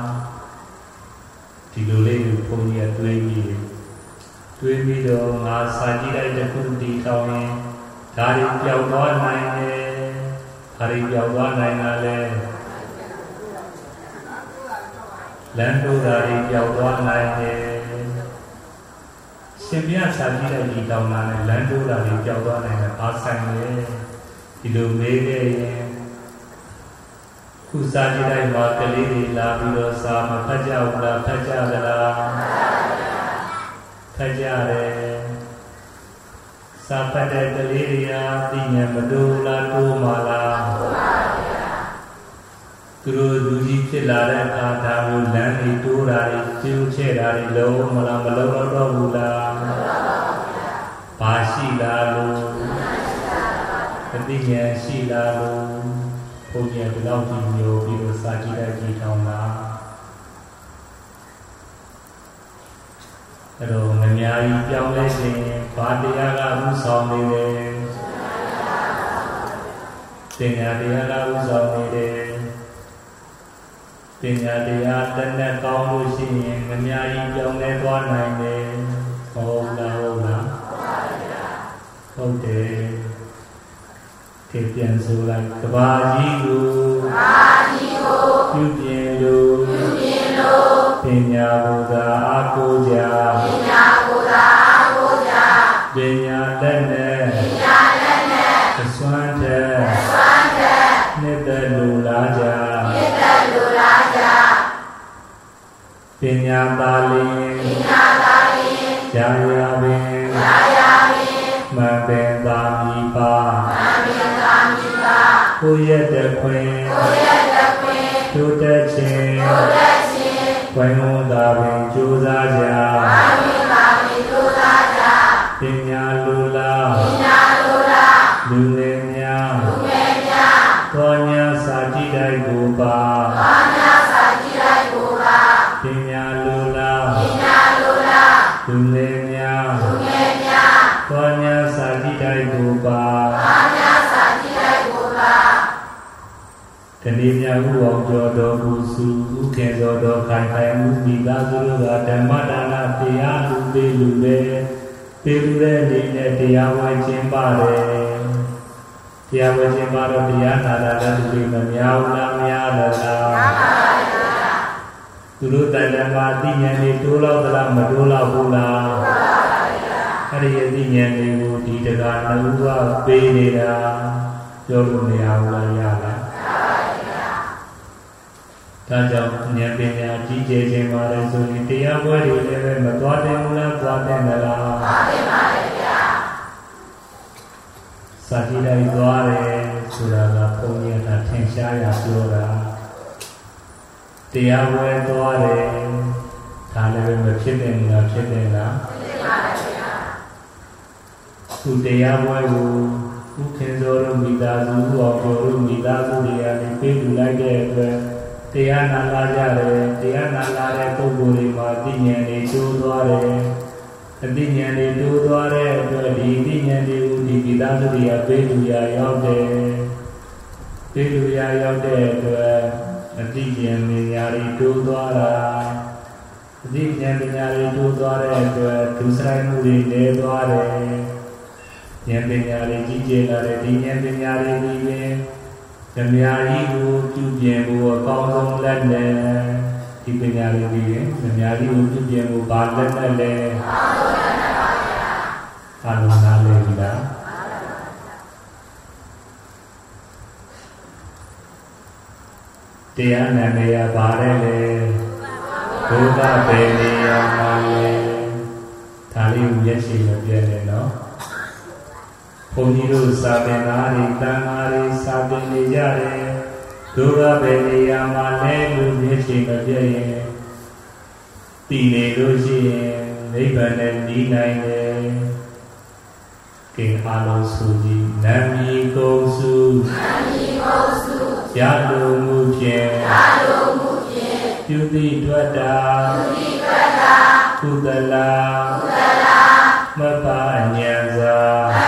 ဒီလိုလေးကိုဘုန်းကြီးကတွေးမိတယ်တွေးပြီးတော့ငါစာကြည့်လိုက်တဲ့ခုဒီထောင်ရင်ဒါတွေကြောက်သွားနိုင်တယ်ဒါတွေကြောက်သွားနိုင်တာလဲလမ်းတို့ဓာရီကြောက်သွားနိုင်တယ်ရှင်ပြစာကြည့်တဲ့ဒီတောင်းလာနဲ့လမ်းတို့ဓာရီကြောက်သွားနိုင်တယ်အားဆိုင်တယ်ဒီလိုမေးခဲ့ရင်ခုစာကြည့်တဲ့မှာကလေးတွေလာပြီးတော့စာမဖတ်ကြဘူးလားဖတ်ကြသလားဖတ်ကြတယ်စာဖတ်တဲ့ကလေးတွေကသိဉာဏ်မတိုးလားတိုးမှလားသူတို့လူကြီးဖြစ်လာတဲ့အခါဒါကိုလမ်းတွေတိုးတာတွေကျိုးချဲ့တာတွေလုံးမလားမလုံးတော့ဘူးလားဘာရှိလားလို့အသိဉာဏ်ရှိလားလို့ဘုရားဒီလောက်ကြီးမျိုးပြီးတော့စာကြည့်တဲ့ကြည်ထောင်တာအဲ့တော့မများကြီးပြောင်းလဲခြင်းဘာတရားကဥဆောင်နေတယ်ပညာတရားကဥဆောင်နေတယ်ပညာတရားတက်နဲ့ကောင်းလို့ရှိရင်မများကြီးပြောင်းလဲသွားနိုင်တယ်ဟုတ်လားဟုတ်လားဟုတ်တယ်ခေပြန်ဆိုလိုက်ကဘာကြီးကိုဘာကြီးကိုပြုပြင်လို့ပြုပြင်လို့ပညာဘုရားအားကိုးကြပညာဘုရားအားကိုးကြပညာတက်နဲ့ပညာတက်နဲ့အစွမ်းတဲ့ နှစ်သက်လူလားကြနှစ်သက်လူလားကြပညာသာလင်ပညာသာလင်ကြာရပင်ကြာရပင်မပင်သာမီကိုရတဲ့ခွင်တိုးတက်ခြင်းဝိုင်းဝန်းသာပင်ကြိုးစားကြပညာလိုလားလူငယ်များသောညာစာကြည့်တိုင်းကိုပါပညာလိုလားလူငယ်များသောညာစာကြည့်တိုင်းကိုပါတနေ့မြတ်ဥအောင်ကျော်တော်ကိုစုဥခေသောတော်ခိုင်ခိုင်မှုမိသားစုတို့ကဓမ္မဒါနတရားလူသေးလူပဲသေလူတဲ့နေနဲ့တရားဝဲခြင်းပါတယ်တရားဝဲခြင်းပါတော့တရားနာတာလည်းဒီမများဘူးလားများလားသူတို့တိုင်လည်းမအသိဉာဏ်တွေတိုးလောက်သလားမတိုးလောက်ဘူးလားအဲ့ဒီအသိဉာဏ်တွေကိုဒီတရားနှုတ်ကပေးနေတာပြောလို့မရဘူးလားရလားဒါကြောင့်ဉာဏ်ပညာကြီးကျယ်ခြင်းပါလေဆိုရင်တရားပွဲတွေလည်းပဲမသွားတယ်ဘူးလားသွားတယ်မလားသွားတယ်ပါလေဗျာစာကြည့်တိုင်းသွားတယ်ဆိုတာကဘုန်းကြီးကထင်ရှားရပြောတာတရားပွဲသွားတယ်ဒါလည်းပဲမဖြစ်တဲ့နေရာဖြစ်တယ်လားဖြစ်ပါလေဗျာသူတရားပွဲကိုဥခင်စောတို့မိသားစုအောင်တို့မိသားစုတွေကနေပြေးလူလိုက်တဲ့အတွက်တရားနာလာကြတယ်တရားနာလာတဲ့ပုဂ္ဂိုလ်တွေမှာသိဉာဏ်တွေတိုးသွားတယ်အသိဉာဏ်တွေတိုးသွားတဲ့အတွက်ဒီသိဉာဏ်တွေကိုဒီမိသားစုတွေကပေးလူရရောက်တယ်ပေးလူရရောက်တဲ့အတွက်အသိဉာဏ်ပညာတွေတိုးသွားတာအသိဉာဏ်ပညာတွေတိုးသွားတဲ့အတွက်ဒုစရိုက်မှုတွေနည်းသွားတယ်ဉာဏ်ပညာတွေကြီးကျယ်လာတဲ့ဒီဉာဏ်ပညာတွေဒီပင်ဓမ္မယာကြီးကိုပြုပြင်ဖို့အကောင်းဆုံးလက်နဲ့ဒီပညာလေးပြီးရင်ဓမ္မယာကြီးကိုပြုပြင်ဖို့ဘာလက်နဲ့လဲအာလုံးနားလေးလားတရားနာမည်ရပါတယ်လေဒုက္ခပေနေရမှာလေဒါလေးကိုမျက်စိနဲ့ပြည့်နေနော်ဘုန်းကြီးတို့စာသင်သားတွေတန်ခါးတွေစာသင်နေကြတယ်ဒုက္ခပဲနေရာမှာလဲလို့မျက်စိမပြည့်ရင်တည်နေလို့ရှိရင်နိဗ္ဗာန်နဲ့ဤနိုင်တယ်ကင်အားလုံးစုကြည်နမီကုစုနမီကုစုရလိုမှုဖြင့်ရလိုမှုဖြင့်ပြုတိတွေ့တာပြုတိတွေ့တာကုသလာကုသလာမပ္ပဉာဏ်သာ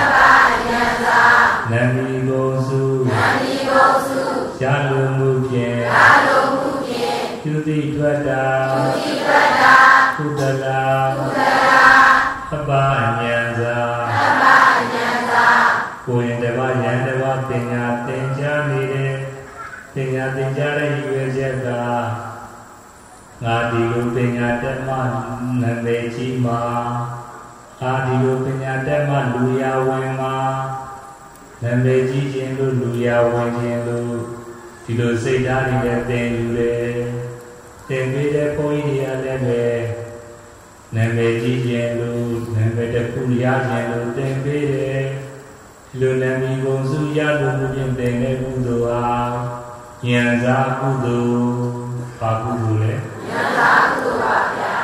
နမီကိုစုနမီကိုစုရလိုမှုဖြင့်ရလိုမှုဖြင့်ပြုတိတွေ့တာပြုတိတွေ့တာကုသလာကုသလာအပ္ပဉာဏ်သာအပ္ပဉာဏ်သာကိုယ်ရင်တပါးဉာဏ်တပါးပညာသင်ကြားနေတဲ့ပညာသင်ကြားတဲ့ရည်ရွယ်ချက်ကငါဒီလိုပညာတတ်မှနာမည်ကြီးမှာအာဒီလိုပညာတတ်မှလူရဝင်မှာနာမည်ကြီးခြင်းလို့လူရဝင်ခြင်းလို့ဒီလိုစိတ်ဓာတ်တွေနဲ့သင်ယူတယ်သင်ပေးတဲ့ဘုန်းကြီးတွေကလည်းပဲနာမည်ကြီးခြင်းလို့နာမည်တစ်ခုရခြင်းလို့သင်ပေးတယ်ဒီလိုနာမည်ကိုစုရလို့မှုဖြင့်သင်တဲ့ကုသိုလ်ဟာဉာဏ်စာကုသိုလ်ဘာကုသိုလ်လဲဉာဏ်စာကုသိုလ်ပါဗျာ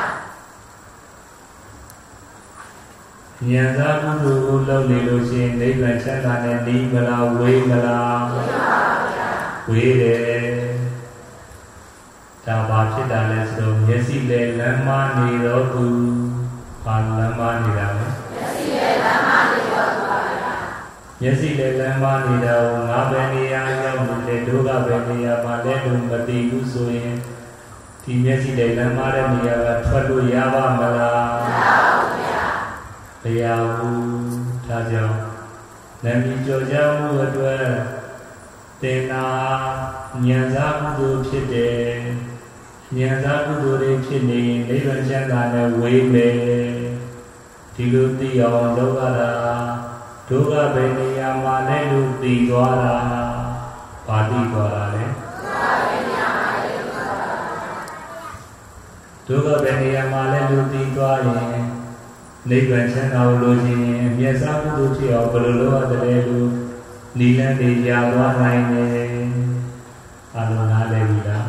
ဉာဏ်သာကုသိုလ်ကိုလုပ်နေလို့ရှိရင်နိဗ္ဗာန်ချမ်းသာနဲ့နေမလားဝေးမလားဝေးပါဗျာဝေးတယ်ဒါဘာဖြစ်တာလဲဆိုတော့မျက်စိနဲ့လမ်းမနေတော့သူဘာလမ်းမနေတာလဲမျက်စိနဲ့လမ်းမနေတော့သူပါဗျာမျက်စိနဲ့လမ်းမနေတော့ငါပဲနေရာရောက်နေတဲ့ဒုက္ခပဲနေရာမှာလည်းလို့မသိဘူးဆိုရင်ဒီမျက်စိနဲ့လမ်းမတဲ့နေရာကထွက်လို့ရပါမလားမရပါဘူးတရားဘူးဒါကြောင့်နာမည်ကျော်ကြားမှုအတွက်သင်္နာဉာဏ်သာကုသိုလ်ဖြစ်တယ်ဉာဏ်သာကုသိုလ်တွေဖြစ်နေရင်နိဗ္ဗာန်ချမ်းသာနဲ့ဝေးမယ်ဒီလိုသိအောင်လုပ်ရတာဒုက္ခပဲနေရာမှာလည်းလို့သိသွားတာဘာသိသွားတာလဲဒုက္ခပဲနေရာမှာလည်းလို့သိသွားရင်နိဗ္ဗာန်ချမ်းသာကိုလိုချင်ရင်အမျက်စားကုသိုလ်ဖြစ်အောင်ဘယ်လိုလုပ်ရတယ်လို့နီလန်းတွေရသွားနိုင်တယ်အလုံးနားလည်းပြီလား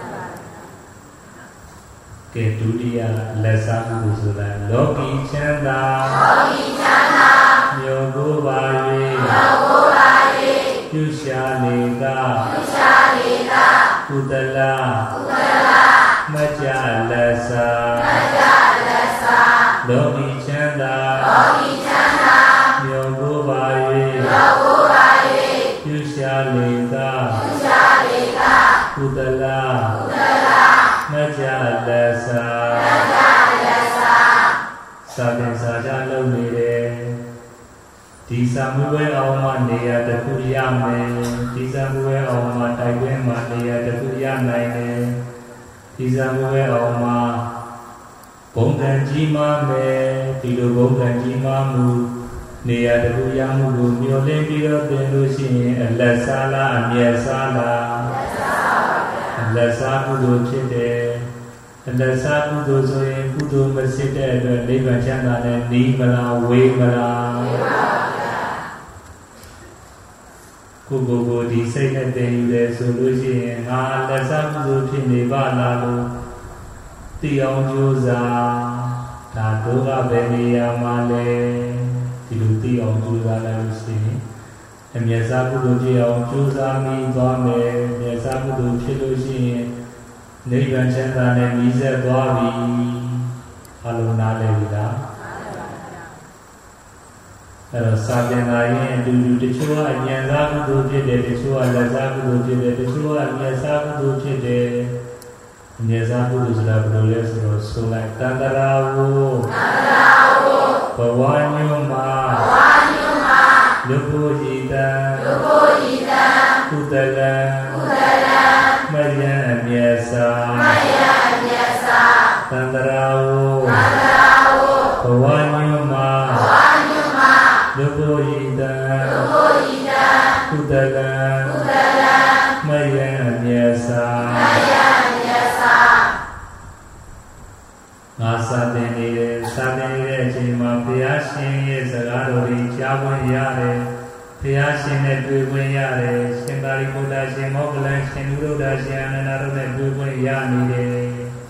ကဲဒုတိယလက်စားမှုဆိုတာလောကီချမ်းသာလောကီချမ်းသာမျိုးကိုပါ၍မျိုးကိုပါ၍ပြုရှာလေကပြုရှာလေကကုသလကုသလမကြလက်စားမကြလက်စားလောကီချမ်းသာလောကီချမ်းသာမျိုးကိုပါ၍မျိုးကိုပါ၍ပြုရှာလေကပြုရှာလေကကုသလကုသလမကြလက်စားမကြလက်စားစာပင်စာချလုပ်နေတယ်ဒီစာမှုဝဲအောင်မှနေရာတစ်ခုရမယ်ဒီစာမှုဝဲအောင်မှတိုက်ပွဲမှာနေရာတစ်ခုရနိုင်တယ်ဒီစာမှုဝဲအောင်မှဘုံကံကြီးမားမယ်ဒီလိုဘုံကံကြီးမားမှုနေရာတစ်ခုရမှုကိုမျှော်လင့်ပြီးတော့သင်လို့ရှိရင်အလက်စားလားအမျက်စားလားအလက်စားကုသိုလ်ဖြစ်တယ်အလက်စားကုသိုလ်ဆိုရင်ကုသိုလ်မစစ်တဲ့အတွက်နိဗ္ဗာန်ချမ်းသာနဲ့နီးမလားဝေးမလားဝေးပါဗျာကိုကိုကိုဒီစိတ်နဲ့တည်ယူတယ်ဆိုလို့ရှိရင်ငါလက်စားကုသိုလ်ဖြစ်နေပါလားလို့သိအောင်ကြိုးစားဒါတို့ကဘယ်နေရာမှာလဲဒီလိုသိအောင်ကြိုးစားလိုက်လို့ရှိရင်အမျက်စားကုသိုလ်ဖြစ်အောင်ကြိုးစားမိသွားမယ်အမျက်စားကုသိုလ်ဖြစ်လို့ရှိရင်နိဗ္ဗာန်ချမ်းသာနဲ့မြည်ဆက်သွားပြီအလုံးနားလည်ပြီလားအဲ့တော့စာပြန်လာရင်အတူတူတချို့ကအဉာဏ်စားကုသိုလ်ဖြစ်တယ်တချို့ကလက်စားကုသိုလ်ဖြစ်တယ်တချို့ကအမျက်စားကုသိုလ်ဖြစ်တယ်အမျက်စားကုသိုလ်ဆိုတာဘယ်လိုလဲဆိုတော့ဆိုလိုက်တန္တရာဝတန္တရာဝဘဝညုမှာဘဝညုမှာလူကိုဤတံလူကိုဤတံကုသလံကုသလံမယံအမျက်စားမယံအမျက်စားသန္တရာဝသန္တရာဝဘဝညုမှာဘဝညုမှာလူကိုဤတံလူကိုဤတံကုသလံကုသလံမယံအမျက်စားမယံအမျက်စားငါစာသင်နေတယ်စာသင်နေတဲ့အချိန်မှာဘုရားရှင်ရဲ့စကားတော်ကိုကြားခွင့်ရတယ်ဘုရားရှင်နဲ့တွေ့ခွင့်ရတယ်ရှင်သာရိပုတ္တရာရှင်မောဂလန်ရှင်နုရုဒ္ဓရှင်အနန္ဒတို့နဲ့တွေ့ခွင့်ရနေတယ်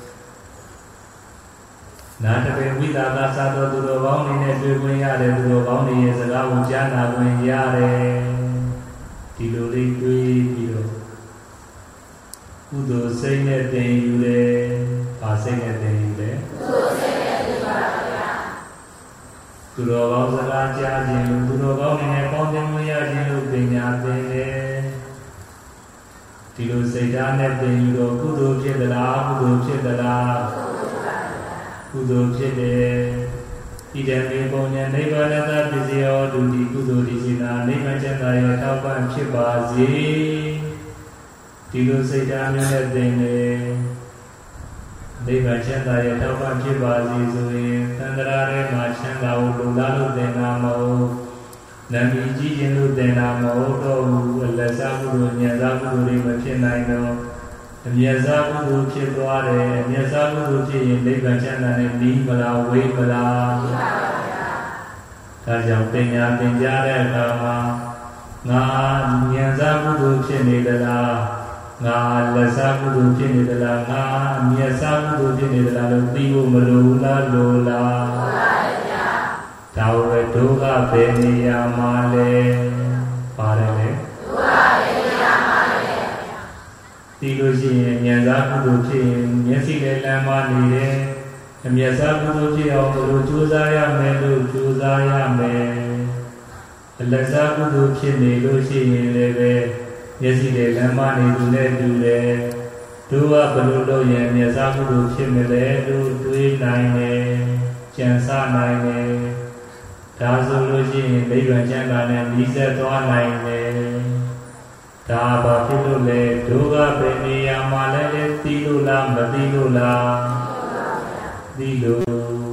နာတပေဝိသာကသာတော်သူတော်ကောင်းတွေနဲ့တွေ့ခွင့်ရတယ်သူတော်ကောင်းတွေရဲ့စကားကိုကြားနာခွင့်ရတယ်ဒီလိုလေးတွေ့ပြီးတော့ကုသိုလ်စိတ်နဲ့သင်ယူတယ်ဗာစိတ်နဲ့သင်ယူတယ်ကုသိုလ်စိတ်နဲ့သင်ပါဗျာသူတော်ကောင်းစကားကြားခြင်းလို့သူတော်ကောင်းတွေနဲ့ပေါင်းသင်းမှုရခြင်းလို့ပညာသင်တယ်ဒီလိုစိတ်ဓာတ်နဲ့သင်ယူတော့ကုသိုလ်ဖြစ်သလားကုသိုလ်ဖြစ်သလားကုသိုလ်ဖြစ်တယ်ဣဒံမေပုံညာနိဗ္ဗာန်တပစ္စယောဒုတိကုသိုလ်ဒီစိနာနိဗ္ဗာန်ကျမ်းသာရထောက်ပံ့ဖြစ်ပါစေဒီလိုစိတ်ဓာတ်မျိုးနဲ့သင်တယ်နိဗ္ဗာန်ချမ်းသာရထောက်ပံ့ဖြစ်ပါစေဆိုရင်သန္တရာထဲမှာချမ်းသာကိုလုံလောက်လို့သင်တာမဟုတ်နာမည်ကြီးခြင်းလို့သင်တာမဟုတ်တော့ဘူးအလက်စားကုသိုလ်ဉာဏ်စားကုသိုလ်တွေမဖြစ်နိုင်တော့အမျက်စားကုသိုလ်ဖြစ်သွားတယ်အမျက်စားကုသိုလ်ဖြစ်ရင်နိဗ္ဗာန်ချမ်းသာနဲ့နီးမလားဝေးမလားမှန်ပါဗျာဒါကြောင့်ပညာသင်ကြားတဲ့အခါမှာငါဉာဏ်စားကုသိုလ်ဖြစ်နေသလားငါလက်စားကုသိုလ်ဖြစ်နေသလားငါအမျက်စားကုသိုလ်ဖြစ်နေသလားလို့သိဖို့မလိုလားလိုလားမှန်ပါဗျာဒါဝေဒုက္ခဘယ်နေရာမှာလဲပါတယ်လေဒုက္ခဘယ်နေရာမှာလဲဒီလိုရှိရင်ဉာဏ်စားကုသိုလ်ဖြစ်ရင်မျက်စိနဲ့လမ်းမနေတယ်အမျက်စားကုသိုလ်ဖြစ်အောင်လို့ကြိုးစားရမယ်လို့ကြိုးစားရမယ်အလက်စားကုသိုလ်ဖြစ်နေလို့ရှိရင်လည်းပဲမျက်စိနဲ့လမ်းမနေသူနဲ့တူတယ်တို့ကဘယ်လိုလုပ်ရင်မျက်စားကုသိုလ်ဖြစ်မလဲတို့တွေးနိုင်တယ်ကြံစနိုင်တယ်ဒါဆိုလို့ရှိရင်နိဗ္ဗာန်ချမ်းသာနဲ့မြည်ဆက်သွားနိုင်တယ်ဒါဘာဖြစ်လို့လဲတို့ကဘယ်နေရာမှာလဲသိလို့လားမသိလို့လားသိလို့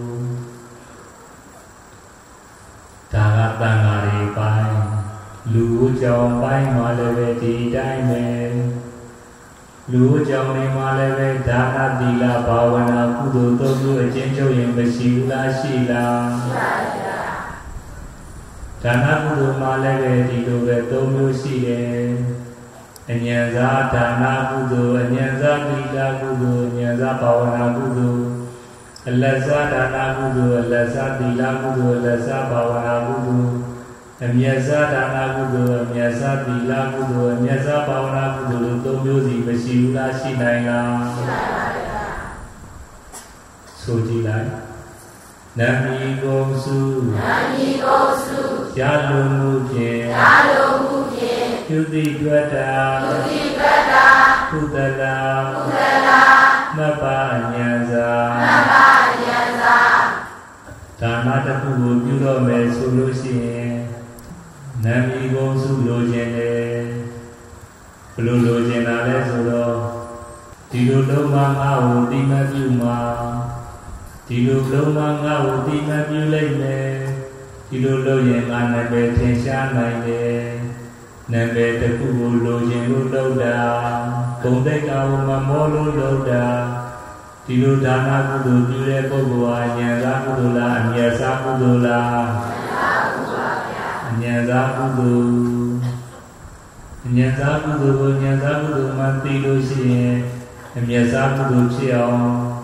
ဒါကတန်ဃာတွေပိုင်းလူကြောင်ပိုင်းမှာလည်းပဲဒီတိုင်းပဲလူကြောင်တွေမှာလည်းပဲဒါနသီလဘာဝနာကုသိုလ်သုံးခုအကျဉ်းချုပ်ရင်မရှိဘူးလားရှိလားရှိပါဗျာဒါဒါနကုသိုလ်မှာလည်းပဲဒီလိုပဲသုံးမျိုးရှိတယ်အဉ္ဇာဒါနကုသိုလ်အဉ္ဇာသီလကုသိုလ်အဉ္ဇာဘာဝနာကုသိုလ်အလတ်စားဒါနကုသိုလ်အလတ်စားသီလကုသိုလ်အလတ်စားဘာဝနာကုသိုလ်အမြတ်စားဒါနကုသိုလ်အမြတ်စားသီလကုသိုလ်အမြတ်စားဘာဝနာကုသိုလ်လို့သုံးမျိုးစီမရှိဘူးလားရှိနိုင်လားရှိနိုင်ပါဗျာဆိုကြည့်လိုက်နမီကုံစုနမီကုံစုရလိုမှုဖြင့်ရလိုမှုဖြင့်ပြုတိတွတ္တာပြုတိတွတ္တာကုသလာကုသလာမပ္ပအဉ္ဇာမပ္ပအဉ္ဇာဒါနတစ်ခုကိုပြုတော့မယ်ဆိုလို့ရှိရင်နမီကုံစုလိုခြင်းလေဘယ်လိုလိုခြင်းလားလဲဆိုတော့ဒီလိုလုံးမငါ့ကိုတိမပြုမှာဒီလိုလုံးမငါ့ကိုတိမပြုလိုက်မယ်ဒီလိုလုပ်ရင်ငါနာမည်ထင်ရှားနိုင်တယ်နာမည်တစ်ခုကိုလိုချင်လို့လုပ်တာဂုဏ်သိက္ခာကိုမမောလို့လုပ်တာဒီလိုဒါနကုသိုလ်ပြုတဲ့ပုဂ္ဂိုလ်ဟာဉာဏ်စားကုသိုလ်လားအမြတ်စားကုသိုလ်လားအဉာဏ်စားကုသိုလ်အဉာဏ်စားကုသိုလ်ကိုဉာဏ်စားကုသိုလ်မှသိလို့ရှိရင်အမြတ်စားကုသိုလ်ဖြစ်အောင်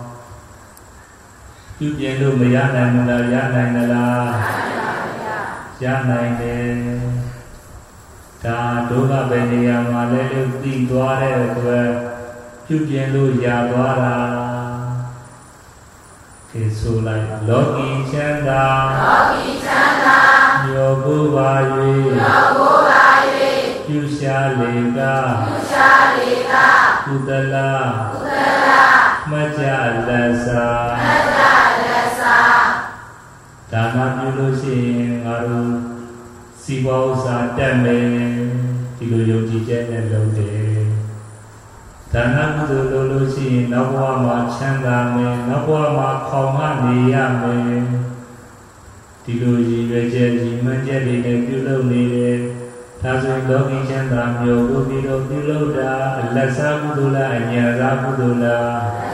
ပြုပြင်လို့မရနိုင်ဘူးလားရနိုင်သလားရနိုင်တယ်ဒါဒုက္ခပဲနေရာမှာလည်းလို့သိသွားတဲ့အတွက်ပြုပြင်လို့ရသွားတာခေဆိုလိုက်လောကီချမ်းသာလောကီချမ်းသာညောကိုပါ၍ညောကိုပါ၍ပြုရှာလေကပြုရှာလေကကုသလာကုသလာမကြလက်စာမကြလက်စာဒါနပြုလို့ရှိရင်ငါတို့စီပွားဥစ္စာတက်မယ်ဒီလိုယုံကြည်ချက်နဲ့လုပ်တယ်ဒါနကုသိုလ်လုပ်လို့ရှိရင်နောက်ဘဝမှာချမ်းသာမယ်နောက်ဘဝမှာခေါင်ကနေရမယ်ဒီလိုရည်ရွယ်ချက်ရည်မှန်းချက်တွေနဲ့ပြုလုပ်နေတယ်ဒါဆိုရင်လောကီချမ်းသာမျိုးကိုပြီးတော့ပြုလုပ်တာအလတ်စားကုသိုလ်လားအဉာဏ်စားကုသိုလ်လား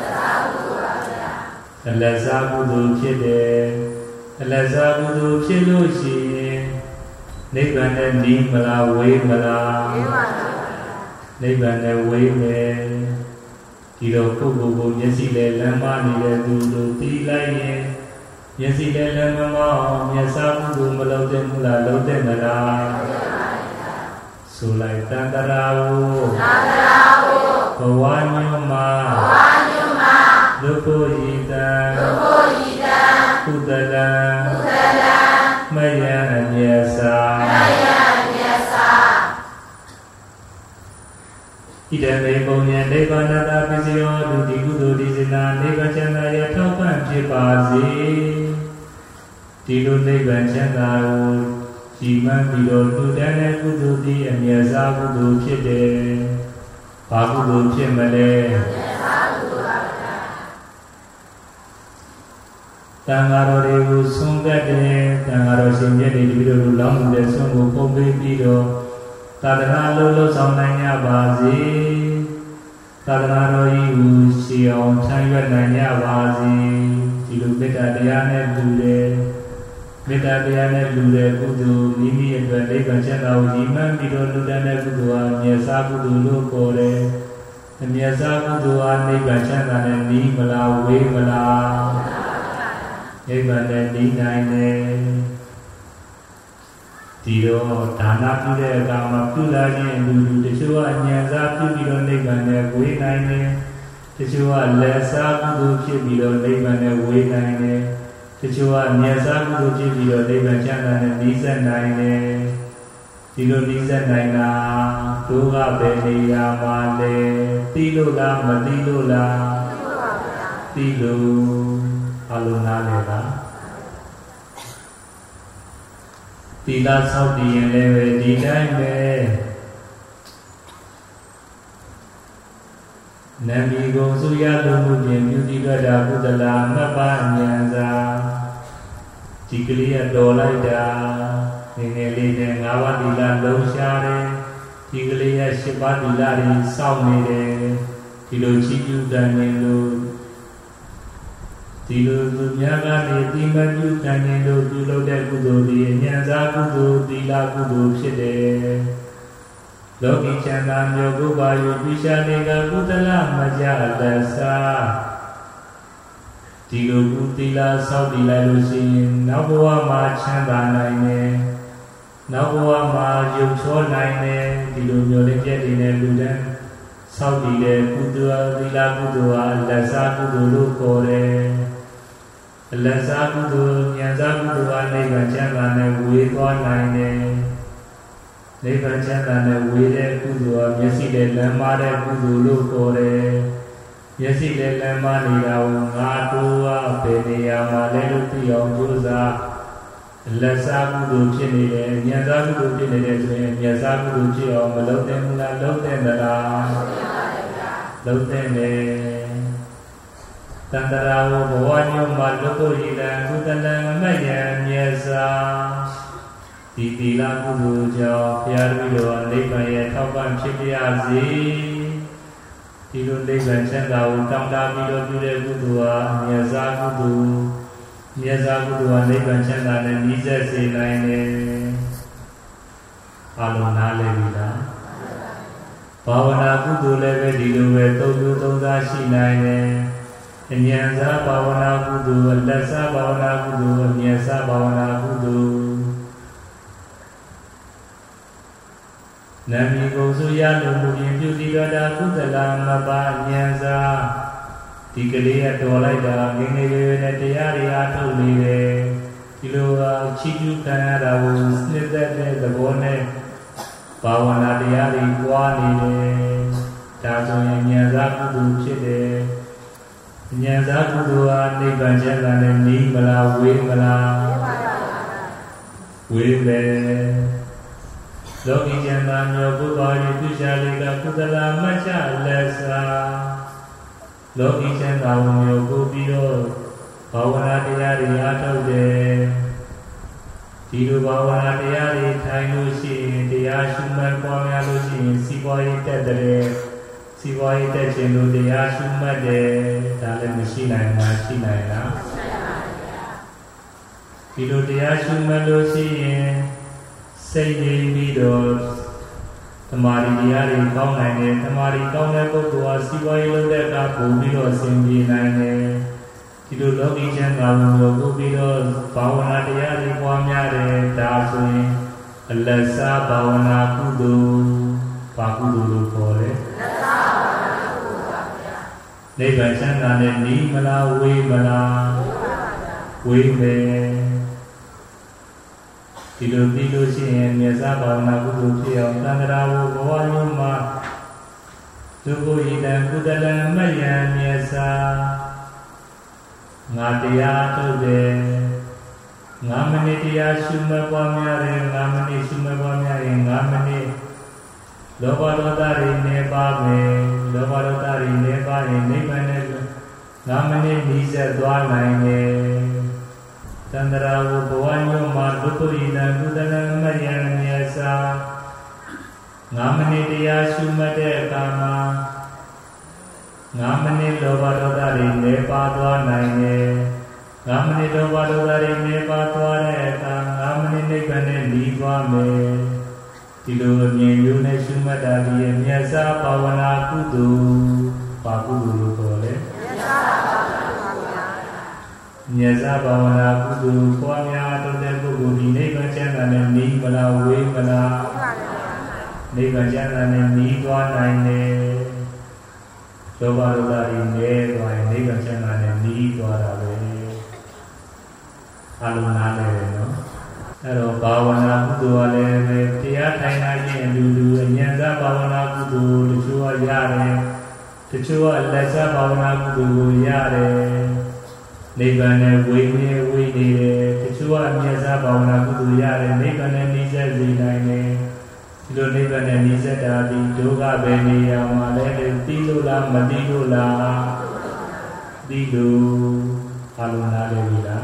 အလတ်စားကုသိုလ်ဖြစ်တယ်အလတ်စားကုသိုလ်ဖြစ်လို့ရှိရင်နိဗ္ဗာန်နဲ့နီးမလားဝေးမလားဝေးပါဘူးနိဗ္ဗာန်နဲ့ဝေးမယ်ဒီတော့ပုဂ္ဂိုလ်ကိုမျက်စိနဲ့လမ်းမနေတဲ့သူတို့သိလိုက်ရင်မျက်စိနဲ့လမ်းမမအောင်မျက်စာကုသိုလ်မလုပ်တဲ့မလားလုပ်တဲ့မလားဆိုလိုက်တန်တရာဝတန်တရာဝဘဝညုမှာဘဝညုမှာဒုက္ခဤတံဒုက္ခဤတံကုသလံကုသလံမယံအမြတ်စာမယံအမြတ်စာဣဒံမေပုံညံနိဗ္ဗာနတာပစ္စယောဒုတိကုသိုလ်ဒီစနာနိဗ္ဗာန်ချမ်းသာရထောက်ပံ့ဖြစ်ပါစေဒီလိုနိဗ္ဗာန်ချမ်းသာကိုဒီမှန်ပြီးတော့လူတန်းတဲ့ကုသိုလ်ဒီအမြတ်စာကုသိုလ်ဖြစ်တယ်ဘာကုသိုလ်ဖြစ်မလဲအမြတ်စာကုသိုလ်ပါဗျာတန်ဃာတော်တွေကိုဆုံးကတ်တယ်တန်ဃာတော်ရှင်မြတ်တွေဒီလိုလိုလောင်းမှုတဲ့ဆုံးကိုပုံပေးပြီးတော့သာသနာလုံးလုံးဆောင်နိုင်ကြပါစေသာသနာတော်ကြီးကိုရှေးအောင်ချမ်းရွက်နိုင်ကြပါစေဒီလိုမေတ္တာတရားနဲ့လူတယ်မေတ္တာတရားနဲ့လူတဲ့ကုသိုလ်မိမိအတွက်နိဗ္ဗာန်ချမ်းသာကိုရည်မှန်းပြီးတော့လူတန်းတဲ့ကုသိုလ်ဟာအမြတ်စားကုသိုလ်လို့ခေါ်တယ်အမြတ်စားကုသိုလ်ဟာနိဗ္ဗာန်ချမ်းသာနဲ့နီးမလားဝေးမလားနိဗ္ဗာန်နဲ့နီးနိုင်တယ်ဒီတော့ဒါနပြုတဲ့အခါမှာပြုလာခြင်းလူလူတချို့ကအဉာဏ်စားပြုပြီးတော့နိဗ္ဗာန်နဲ့ဝေးနိုင်တယ်တချို့ကလက်စားကုသိုလ်ဖြစ်ပြီးတော့နိဗ္ဗာန်နဲ့ဝေးနိုင်တယ်တချို့ကမြတ်စားကုသိုလ်ဖြစ်ပြီးတော့နိဗ္ဗာန်ချမ်းသာနဲ့နီးစပ်နိုင်တယ်ဒီလိုနီးစပ်နိုင်တာဒုက္ခပဲနေရာမှာလဲသိလို့လားမသိလို့လားသိလို့အလုံးနားလေလားသီလဆောက်တည်ရင်လည်းပဲဒီတိုင်းပဲနမီကုံစုရလိုမှုဖြင့်ပြုတိကတာကုသလာမပ္ပဉ္ဇာဒီကလေးကတော်လိုက်တာငယ်ငယ်လေးနဲ့ငါးပါးသီလလုံးရှားတယ်ဒီကလေးကရှစ်ပါးသီလတွေစောင့်နေတယ်ဒီလိုချီးကျူးတန်နေလို့တဒီလိုသူများကနေတိမပြုခံခြင်းတို့ပြုလုပ်တဲ့ကုသိုလ်သည်ဉာဏ်စားကုသိုလ်သီလကုသိုလ်ဖြစ်တယ်လောကီချမ်းသာမျိုးကိုပါယူပိရှာနေကကုသလမကြလက်စားဒီလိုကုသီလဆောက်တည်လိုက်လို့ရှိရင်နောက်ဘဝမှာချမ်းသာနိုင်တယ်နောက်ဘဝမှာရုပ်ချောနိုင်တယ်ဒီလိုမျိုးလေးပြည့်နေတဲ့လူတန်းဆောက်တည်တဲ့ကုသိုလ်သီလကုသိုလ်ဟာလက်စားကုသိုလ်လို့ခေါ်တယ်အလတ်စားကုသိုလ်ဉာဏ်စားကုသိုလ်အားနိဗ္ဗာန်ချမ်းသာနဲ့ဝေသွားနိုင်တယ်နိဗ္ဗာန်ချမ်းသာနဲ့ဝေတဲ့ကုသိုလ်ဟာမျက်စိနဲ့လမ်းမတဲ့ကုသိုလ်လို့ခေါ်တယ်မျက်စိနဲ့လမ်းမနေတာကိုငါတို့ဟာဘယ်နေရာမှာလဲလို့သိအောင်ကြိုးစားအလတ်စားကုသိုလ်ဖြစ်နေတယ်ဉာဏ်စားကုသိုလ်ဖြစ်နေတယ်ဆိုရင်ဉာဏ်စားကုသိုလ်ဖြစ်အောင်မလုပ်တဲ့ဘူးလားလုပ်တဲ့သလားလုပ်တဲ့လေတန္တရာဝဘဝညုံမှာလုကိုရည်လံကုသလံမယံမြတ်စာဒီသီလကုသိုလ်ကြောင့်ဘုရားတပည့်တော်နိဗ္ဗာန်ရဲ့ထောက်ပံ့ဖြစ်ပါစေဒီလိုနိဗ္ဗာန်ချမ်းသာကိုတောင်းတပြီးတော့ပြုတဲ့ကုသိုလ်ဟာမြတ်စာကုသိုလ်မြတ်စာကုသိုလ်ဟာနိဗ္ဗာန်ချမ်းသာနဲ့ဤဆက်စေနိုင်တယ်အလုံးနားလည်ပြီလားဘာဝနာကုသိုလ်လည်းပဲဒီလိုပဲသုံးမျိုးသုံးစားရှိနိုင်တယ်အဉာဏ်စားဘာဝနာကုသိုလ်အလတ်စားဘာဝနာကုသိုလ်အမြတ်စားဘာဝနာကုသိုလ်နမီကုစုရလို့မူရင်ပြုတည်တော်တာကုသလမပါဉာဏ်စားဒီကလေးကတော်လိုက်တာငငယ်ရွယ်နဲ့တရားတွေအားထုတ်နေတယ်ဒီလိုချီးကျူးခံရတာကိုနှစ်သက်တဲ့သဘောနဲ့ဘာဝနာတရားတွေပွားနေတယ်ဒါဆိုရင်ဉာဏ်စားကုသိုလ်ဖြစ်တယ်ဉာဏ်စားကုသိုလ်ဟာနိဗ္ဗာန်ချမ်းသာနဲ့နီးမလားဝေးမလားဝေးပဲလောကီချမ်းသာမျိုးဘုရားရဲ့ပြုရှာလေးကကုသလမချလက်စာလောကီချမ်းသာမျိုးကိုပြီးတော့ဘာဝနာတရားတွေအားထုတ်တယ်ဒီလိုဘာဝနာတရားတွေထိုင်လို့ရှိရင်တရားရှုမှတ်ပွားများလို့ရှိရင်စီးပွားရေးတက်တဲ့စီးပွားရေးတက်ခြင်းလို့တရားရှုမှတ်တယ်ဒါလည်းမရှိနိုင်မှာရှိနိုင်လားဒီလိုတရားရှုမှတ်လို့ရှိရင်စိတ်ရင်းပြီးတော့သမာဓိတရားတွေကောင်းနိုင်တယ်သမာဓိကောင်းတဲ့ပုဂ္ဂိုလ်ဟာစီးပွားရေးလုပ်တဲ့အခါပုံပြီးတော့အဆင်ပြေနိုင်တယ်ဒီလိုလောကီချမ်းသာမှုကိုပို့ပြီးတော့ဘာဝနာတရားတွေပွားများတယ်ဒါဆိုရင်အလတ်စားဘာဝနာကုသိုလ်ဘာကုသိုလ်လို့ခေါ်တယ်နိဗ္ဗာန်ချမ်းသာနဲ့နီးမလားဝေးမလားဝေးပဲဒီလိုပြီးလို့ရှိရင်မြတ်စွာဘုရားဘာဝနာကုသိုလ်ဖြစ်အောင်သံဃာဝဘဝညမှာဒုက္ခဣတံကုသလံမယံမြတ်စွာငါတရားထုတ်တယ်ငါမနစ်တရားရှုမှတ်ပွားများတယ်ငါမနစ်ရှုမှတ်ပွားများရင်ငါမနစ်လောဘဒေါသတွေနေပါမယ်လောဘဒေါသတွေနေပါရင်နိဗ္ဗာန်နဲ့ငါမနစ်ဤဆက်သွားနိုင်တယ်တန္တရာဝဘဝညမှာဒုက္ခဣတံကုသလံမယံမြတ်စွာငါမနစ်တရားရှုမှတ်တဲ့အခါမှာငါမနစ်လောဘဒေါသတွေနေပါသွားနိုင်တယ်ငါမနစ်လောဘဒေါသတွေနေပါသွားတဲ့အခါငါမနစ်နိဗ္ဗာန်နဲ့လီးသွားမယ်ဒီလိုအမြင်မျိုးနဲ့ရှုမှတ်တာဒီရဲ့မြတ်စွာဘာဝနာကုသိုလ်ဘာကုသိုလ်လို့ခေါ်လဲမြတ်စွာဘာဝနာကုသိုလ်ပွားများတော်တဲ့ပုဂ္ဂိုလ်ဒီနိဗ္ဗာန်ချမ်းသာနဲ့နီးမလားဝေးမလားနိဗ္ဗာန်ချမ်းသာနဲ့နီးသွားနိုင်တယ်လောဘဒေါသတွေနည်းသွားရင်နိဗ္ဗာန်ချမ်းသာနဲ့နီးသွားတာပဲအလုံးနားတယ်နော်အဲ့တော့ဘာဝနာကုသိုလ်ကလည်းပဲတရားထိုင်တာချင်းအတူတူအဉာဏ်စားဘာဝနာကုသိုလ်တချို့ကရတယ်တချို့ကလက်စားဘာဝနာကုသိုလ်ကိုရတယ်နိဗ္ဗာန်နဲ့ဝိနည်းဝိနေတယ်တချို့ကအမြတ်စားဘာဝနာကုသိုလ်ရတယ်နိဗ္ဗာန်နဲ့နှိစက်စေနိုင်တယ်ဒီလိုနိဗ္ဗာန်နဲ့နှိစက်တာဒီဒုက္ခပဲနေရာမှာလည်းသိလို့လားမသိလို့လားသိလို့အလုံးနားတယ်ပြီလား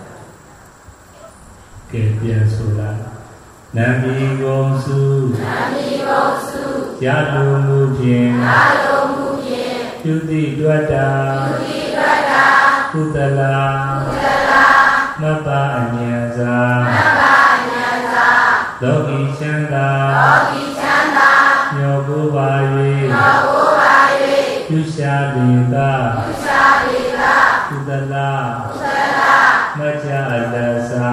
ကဲပြန်ဆိုလားနမီကုန်စုနမီကုန်စုရလိုမှုဖြင့်ရလိုမှုဖြင့်ပြုတိတွတ်တာပြုတိတွတ်တာကုသလာမပ္ပအဉ္ဇာလောကီချမ်းသာမျောကိုပါ၍ပြုရှာလေသာကုသလာမကြအလ္လသာ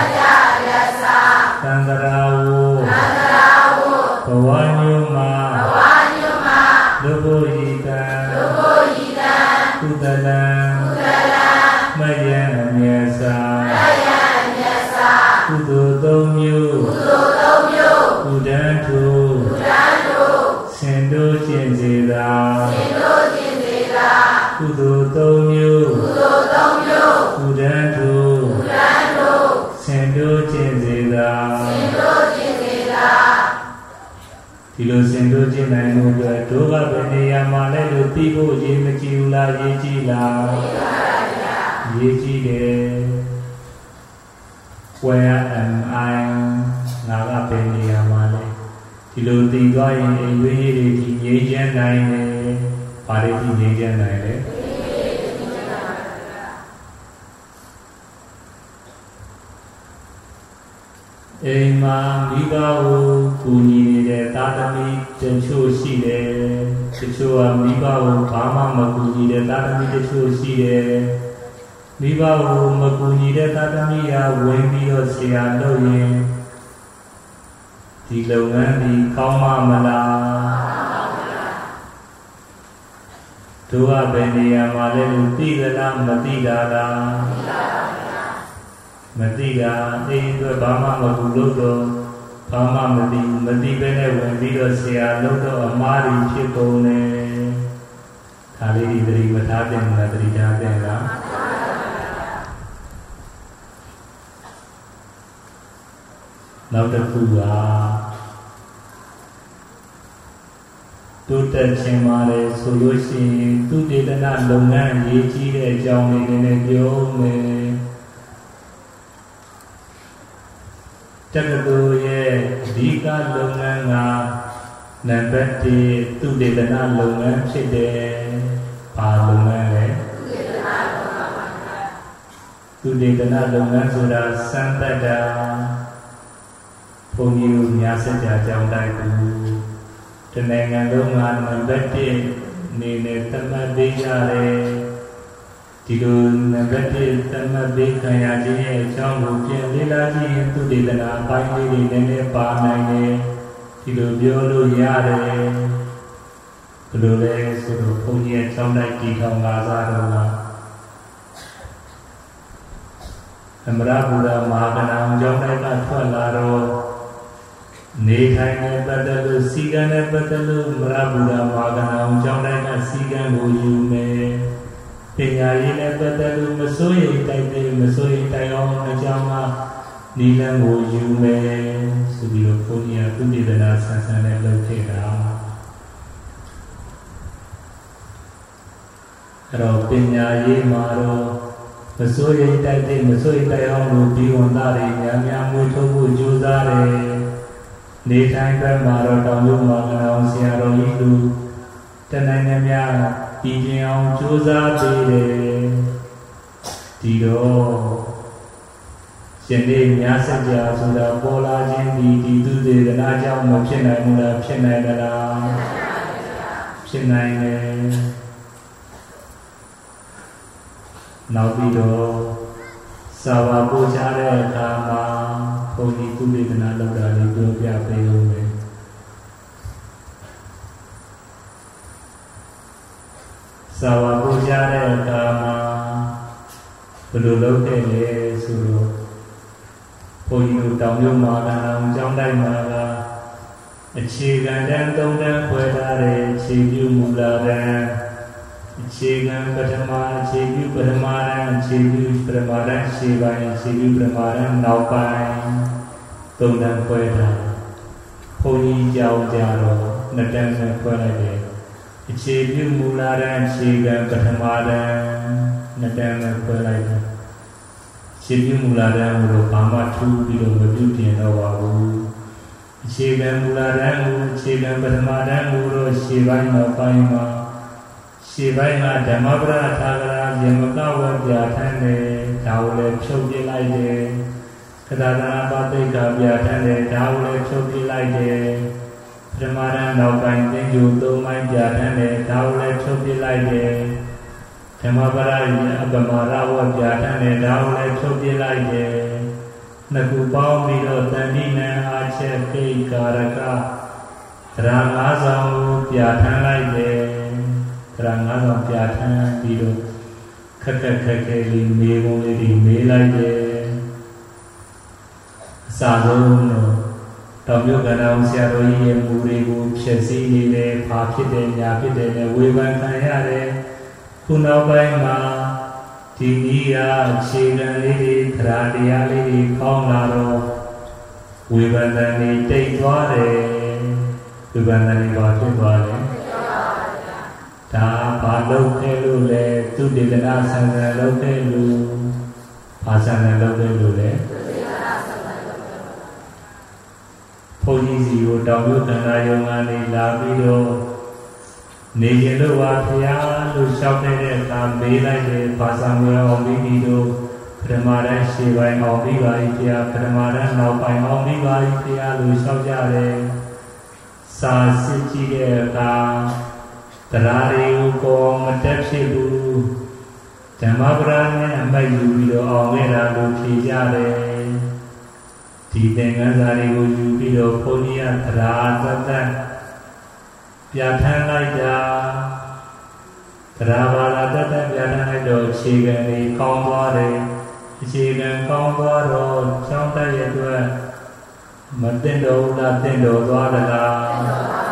သံဃရာဝဘဝညုမာလူဘုဟိတံကုသလံမယံအမြဲစာကုသိုလ်သုံးမျိုးကုဒံထုဆင်တို့ကျင့်စေသာကုသိုလ်သုံးမျိုးကုဒံထုဆင်တို့ကျင့်စေသာဒီလိုစင်တို့ကျင့်နိုင်မှုအတွက်ဒုက္ခပဲနေရာမှာလည်းလို့သိဖို့ရေးမကြည့်ဘူးလားရေးကြည့်လားရေးကြည့်တယ် Where am I ငါကပဲနေရာမှာလဲဒီလိုသိသွားရင်အိမ်ဝေးရေးတွေဒီငြိမ်းချမ်းနိုင်တယ်ဘာတွေဒီငြိမ်းချမ်းနိုင်လဲအိမ်မှာမိဘကိုကူညီနေတဲ့တာသမီတချို့ရှိတယ်တချို့ကမိဘကိုဘာမှမကူညီတဲ့တာသမီတချို့ရှိတယ်မိဘကိုမကူညီတဲ့တာသမီကဝင်ပြီးတော့ဆရာလုပ်ရင်ဒီလုပ်ငန်းဒီကောင်းမှမလားတို့ကဘယ်နေရာမှာလဲလို့သိသလားမသိတာလားမသိတာအိမ်အတွက်ဘာမှမကူလို့တော့ဘာမှမသိမသိပဲနဲ့ဝင်ပြီးတော့ဆရာလုပ်တော့အမားကြီးဖြစ်ကုန်တယ်ဒါလေးဒီသတိမထားတဲ့မှာသတိထားတဲ့လားနောက်တစ်ခုကတိုးတက်ခြင်းပါလေဆိုလို့ရှိရင်သူတေသနာလုပ်ငန်းရေးကြီးတဲ့အကြောင်းလေးနဲ့ပြောမယ်တက္ကသိုလ်ရဲ့အဓိကလုပ်ငန်းကနံပါတ်တစ်သူတေသနာလုပ်ငန်းဖြစ်တယ်။ဘာလုပ်ငန်းလဲ။သူတေသနာလုပ်ငန်းဆိုတာစံတတ်တာဘုန်းကြီးတို့များစကြကြောင်းတိုက်ဘူးတနိုင်ငံလုံးကနံပါတ်တစ်နေနဲ့သတ်မှတ်ပေးကြတယ်ဒီလိုနံပါတ်တစ်သတ်မှတ်ပေးခံရခြင်းရဲ့အကြောင်းကိုပြန်လေ့လာကြည့်ရင်သူတေသနာအပိုင်းလေးတွေနည်းနည်းပါနိုင်တယ်ဒီလိုပြောလို့ရတယ်ဘယ်လိုလဲဆိုတော့ဘုန်းကြီးရဲ့ကြောင်းတိုက်တီထောင်လာစားတော့ကအမရဘုရားမဟာကဏ္ဍကြောင်းတိုက်ကထွက်လာတော့နေထိုင်နဲ့ပတ်သက်လို့စီကံနဲ့ပတ်သက်လို့မရဘုရားမဟာကဏ္ဍကြောင်းတိုက်ကစီကံကိုယူမယ်ပညာရေးနဲ့ပတ်သက်လို့မစိုးရိမ်တိုက်တဲ့မစိုးရိမ်တိုင်အောင်အကြောင်းကနိလန်းကိုယူမယ်ဆိုပြီးတော့ဘုန်းကြီးကသူတေသနာဆန်းဆန်းနဲ့လုပ်ခဲ့တာအဲ့တော့ပညာရေးမှာတော့မစိုးရိမ်တိုက်တဲ့မစိုးရိမ်တိုင်အောင်လို့ပြီးဝန်သားတွေများများမွေးထုတ်ဖို့ကြိုးစားတယ်နေထိုင်ဘက်မှာတော့တောင်ရုံမှာအောင်ဆရာတော်ကြီးလူတနိုင်ငံများပြည်ကျင်အောင်ကြိုးစားပေးတယ်ဒီတော့ရှင်လေးများစကြဆိုတာပေါ်လာခြင်းဒီဒီသူတွေကနာကြောင့်မဖြစ်နိုင်ဘူးလားဖြစ်နိုင်ကြလားဖြစ်နိုင်တယ်နောက်ပြီးတော့စာဝါပို့ချတဲ့အခါမှာဘုန်းကြီးသူတေသနာလုပ်တာလေးပြောပြပေးလို့ပဲစာဝါပို့ချတဲ့အခါမှာဘယ်လိုလုပ်ခဲ့လဲဆိုတော့ဘုန်းကြီးတို့တောင်ရုံမှာအောင်ကျောင်းတိုင်းမှာကအခြေခံတန်းသုံးတန်းခွဲထားတဲ့အခြေပြုမူလာတန်းအခြေခံပထမအခြေပြုပထမတန်းအခြေပြုပထမတန်းရှေ့ပိုင်းအခြေပြုပထမတန်းနောက်ပိုင်းသုံးတန်းခွဲထားဘုန်းကြီးကြောင်းကြတော့နှစ်တန်းနဲ့ခွဲလိုက်တယ်အခြေပြုမူလာတန်းအခြေခံပထမတန်းနှစ်တန်းနဲ့ခွဲလိုက်တယ်အခြေပြုမူလာတန်းကိုဘာမှထူးပြီးတော့မပြုပြင်တော့ပါဘူးအခြေခံမူလာတန်းကိုအခြေခံပထမတန်းကိုတော့ရှေ့ပိုင်းနောက်ပိုင်းမှာရှေ့ပိုင်းကဓမ္မပဒထာဂရာဇ Yamakawa Vyatane, Taule Choki Laide, Kadana Patika Vyatane, Taule Choki Laide, Pramara Naukai Tenju, Domai Vyatane, Taule Choki Laide, Tamabara Abamara Vyatane, Taule Choki Laide, Nakupao Miro Tandina Ache Kei Karaka, Rangazam Vyatan Laide, Rangazam Vyatan Miro. Kakakakeli Mevoli Melaide Salon Tomyogana Siaroi and Muribu Chesini, Pakide, Yapide, Wevan Kayare, Punabaima, Tinia, Chigan Lady, Tradia Lady, Pongaro, Wevan Taitware, Wevan Batibale. Ta Palo Kelule, two Dilana Santa Lokelu, Pasana Lokelule. Polisi, Domu Kanayomani, Lavido, Nijelo Wapia, who shouted at Bela, Pasamia, Omido, Premara Shiva, Omiga, Ipia, Premara, now by Omiga, Ipia, who shouted Sa Siki, Tarari Uko Matepsibu Tamabran and Mayubido Omera Lukijare Titengazari Ujubido Ponia Trazata Yatanaida Travalata Yatanado Chigani Kombare Chigan Kombaro Chanta Yadua Matendo Latendo Dwada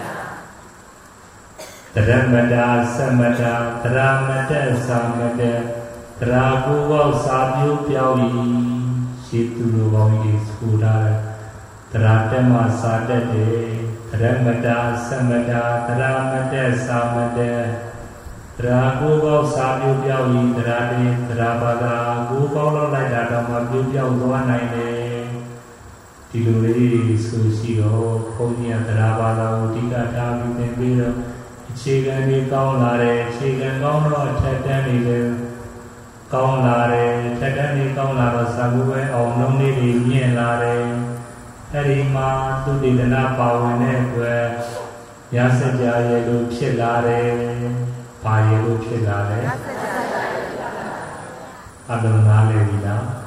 Taramada Samada, Taramada Samada, Trabu Sabu Piawi, Shituru Wami Sura, Tratama Sadade, Taramada Samada, Taramada Samada, Trabu Sabu Piawi, Trade, Trabada, Google Ladama, Piawana, Tiluri, Susio, Ponia, Trabada, Utica, Tabi, Tembiro. Chigan Kaunare, Chigan Kauno, Tatani, Kaunare, Tatani Kaunara, Sabuwe, or Noni, Yenare, Harima, Tudina Pawene, where Yasaja Yelu Chilare, Payelu Chilare, Adonale Vida,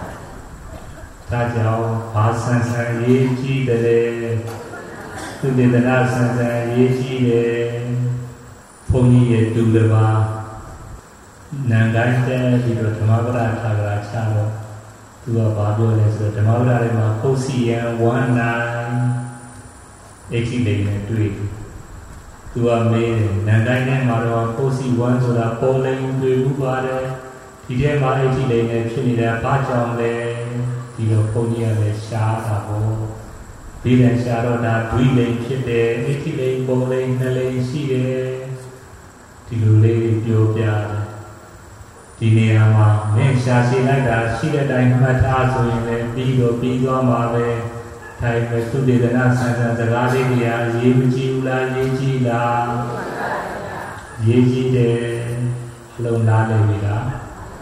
Tajao, Pasan, Yeji, the Tu did the Nasan, Yeji, Pony, Duleva, Nangante, Lido Tamabra, Tagra Chalo, to a Babu, the Tamabra, Kosi, and one nine, eighty days to it. To a maiden, Nangane, Maro, Kosi, one to the polling, to Ubare, Tidema, eighty days, Trinidad, Pacham, Tido Pony, and the Shah. Bilan Sharoda, Dwelling, Kide, eighty lane, bowling, Nelly, Shide, Tilule, Ethiopia, Tineama, Mesha, Shida, Shida, Matazo, in the Bigo, Bigo, Mave, Time to the Nasa, the Ladia, Yujila, Yejila, Yejide, Lona Levila,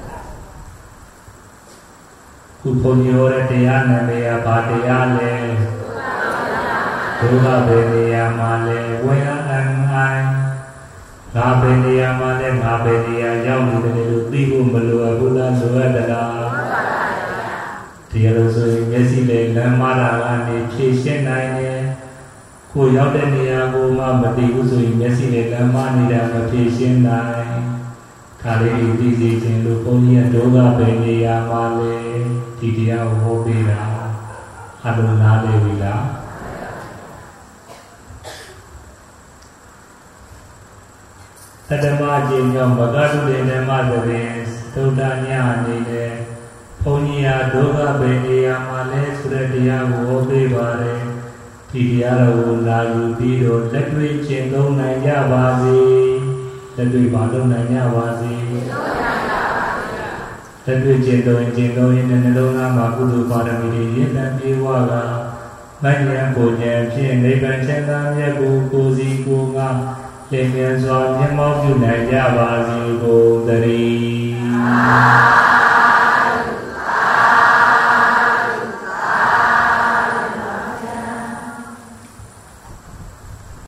Cuponio, Diana, Mea, Badeale. Dula Belia Male, where am I? Gabelia Male, Gabelia, young little people, Malua, Buddha, Zuadala. Tieloso, Yesile, Lamara, and the Chishan Nine, who Yodania, who Mamma, Yesile, Lamani, and the Chishan Nine. Kali, Dizzy, and Luponia, Dula Belia Male, Tidia, Hobila, Adonale Villa. Tadamaji Yam Bagadu de Madres, Todania Nide, Ponia, Doga Bedia, Male, Suradia, Wobe Bare, Tidiara, Layu, Bido, Letri, Chengo, Nayabazi, Letri Bado, Nayabazi, Letri Chengo, and Chengo in the Nelona, Makudu, Paramidi, and Piwaga, Manya, Boja, Chen, Neban Chenda, Yabu, Kuzi, Kuga. လင်းမြန်စွာမျက်မှောက်ပြုနိုင်ကြပါစေကုန်သတည်း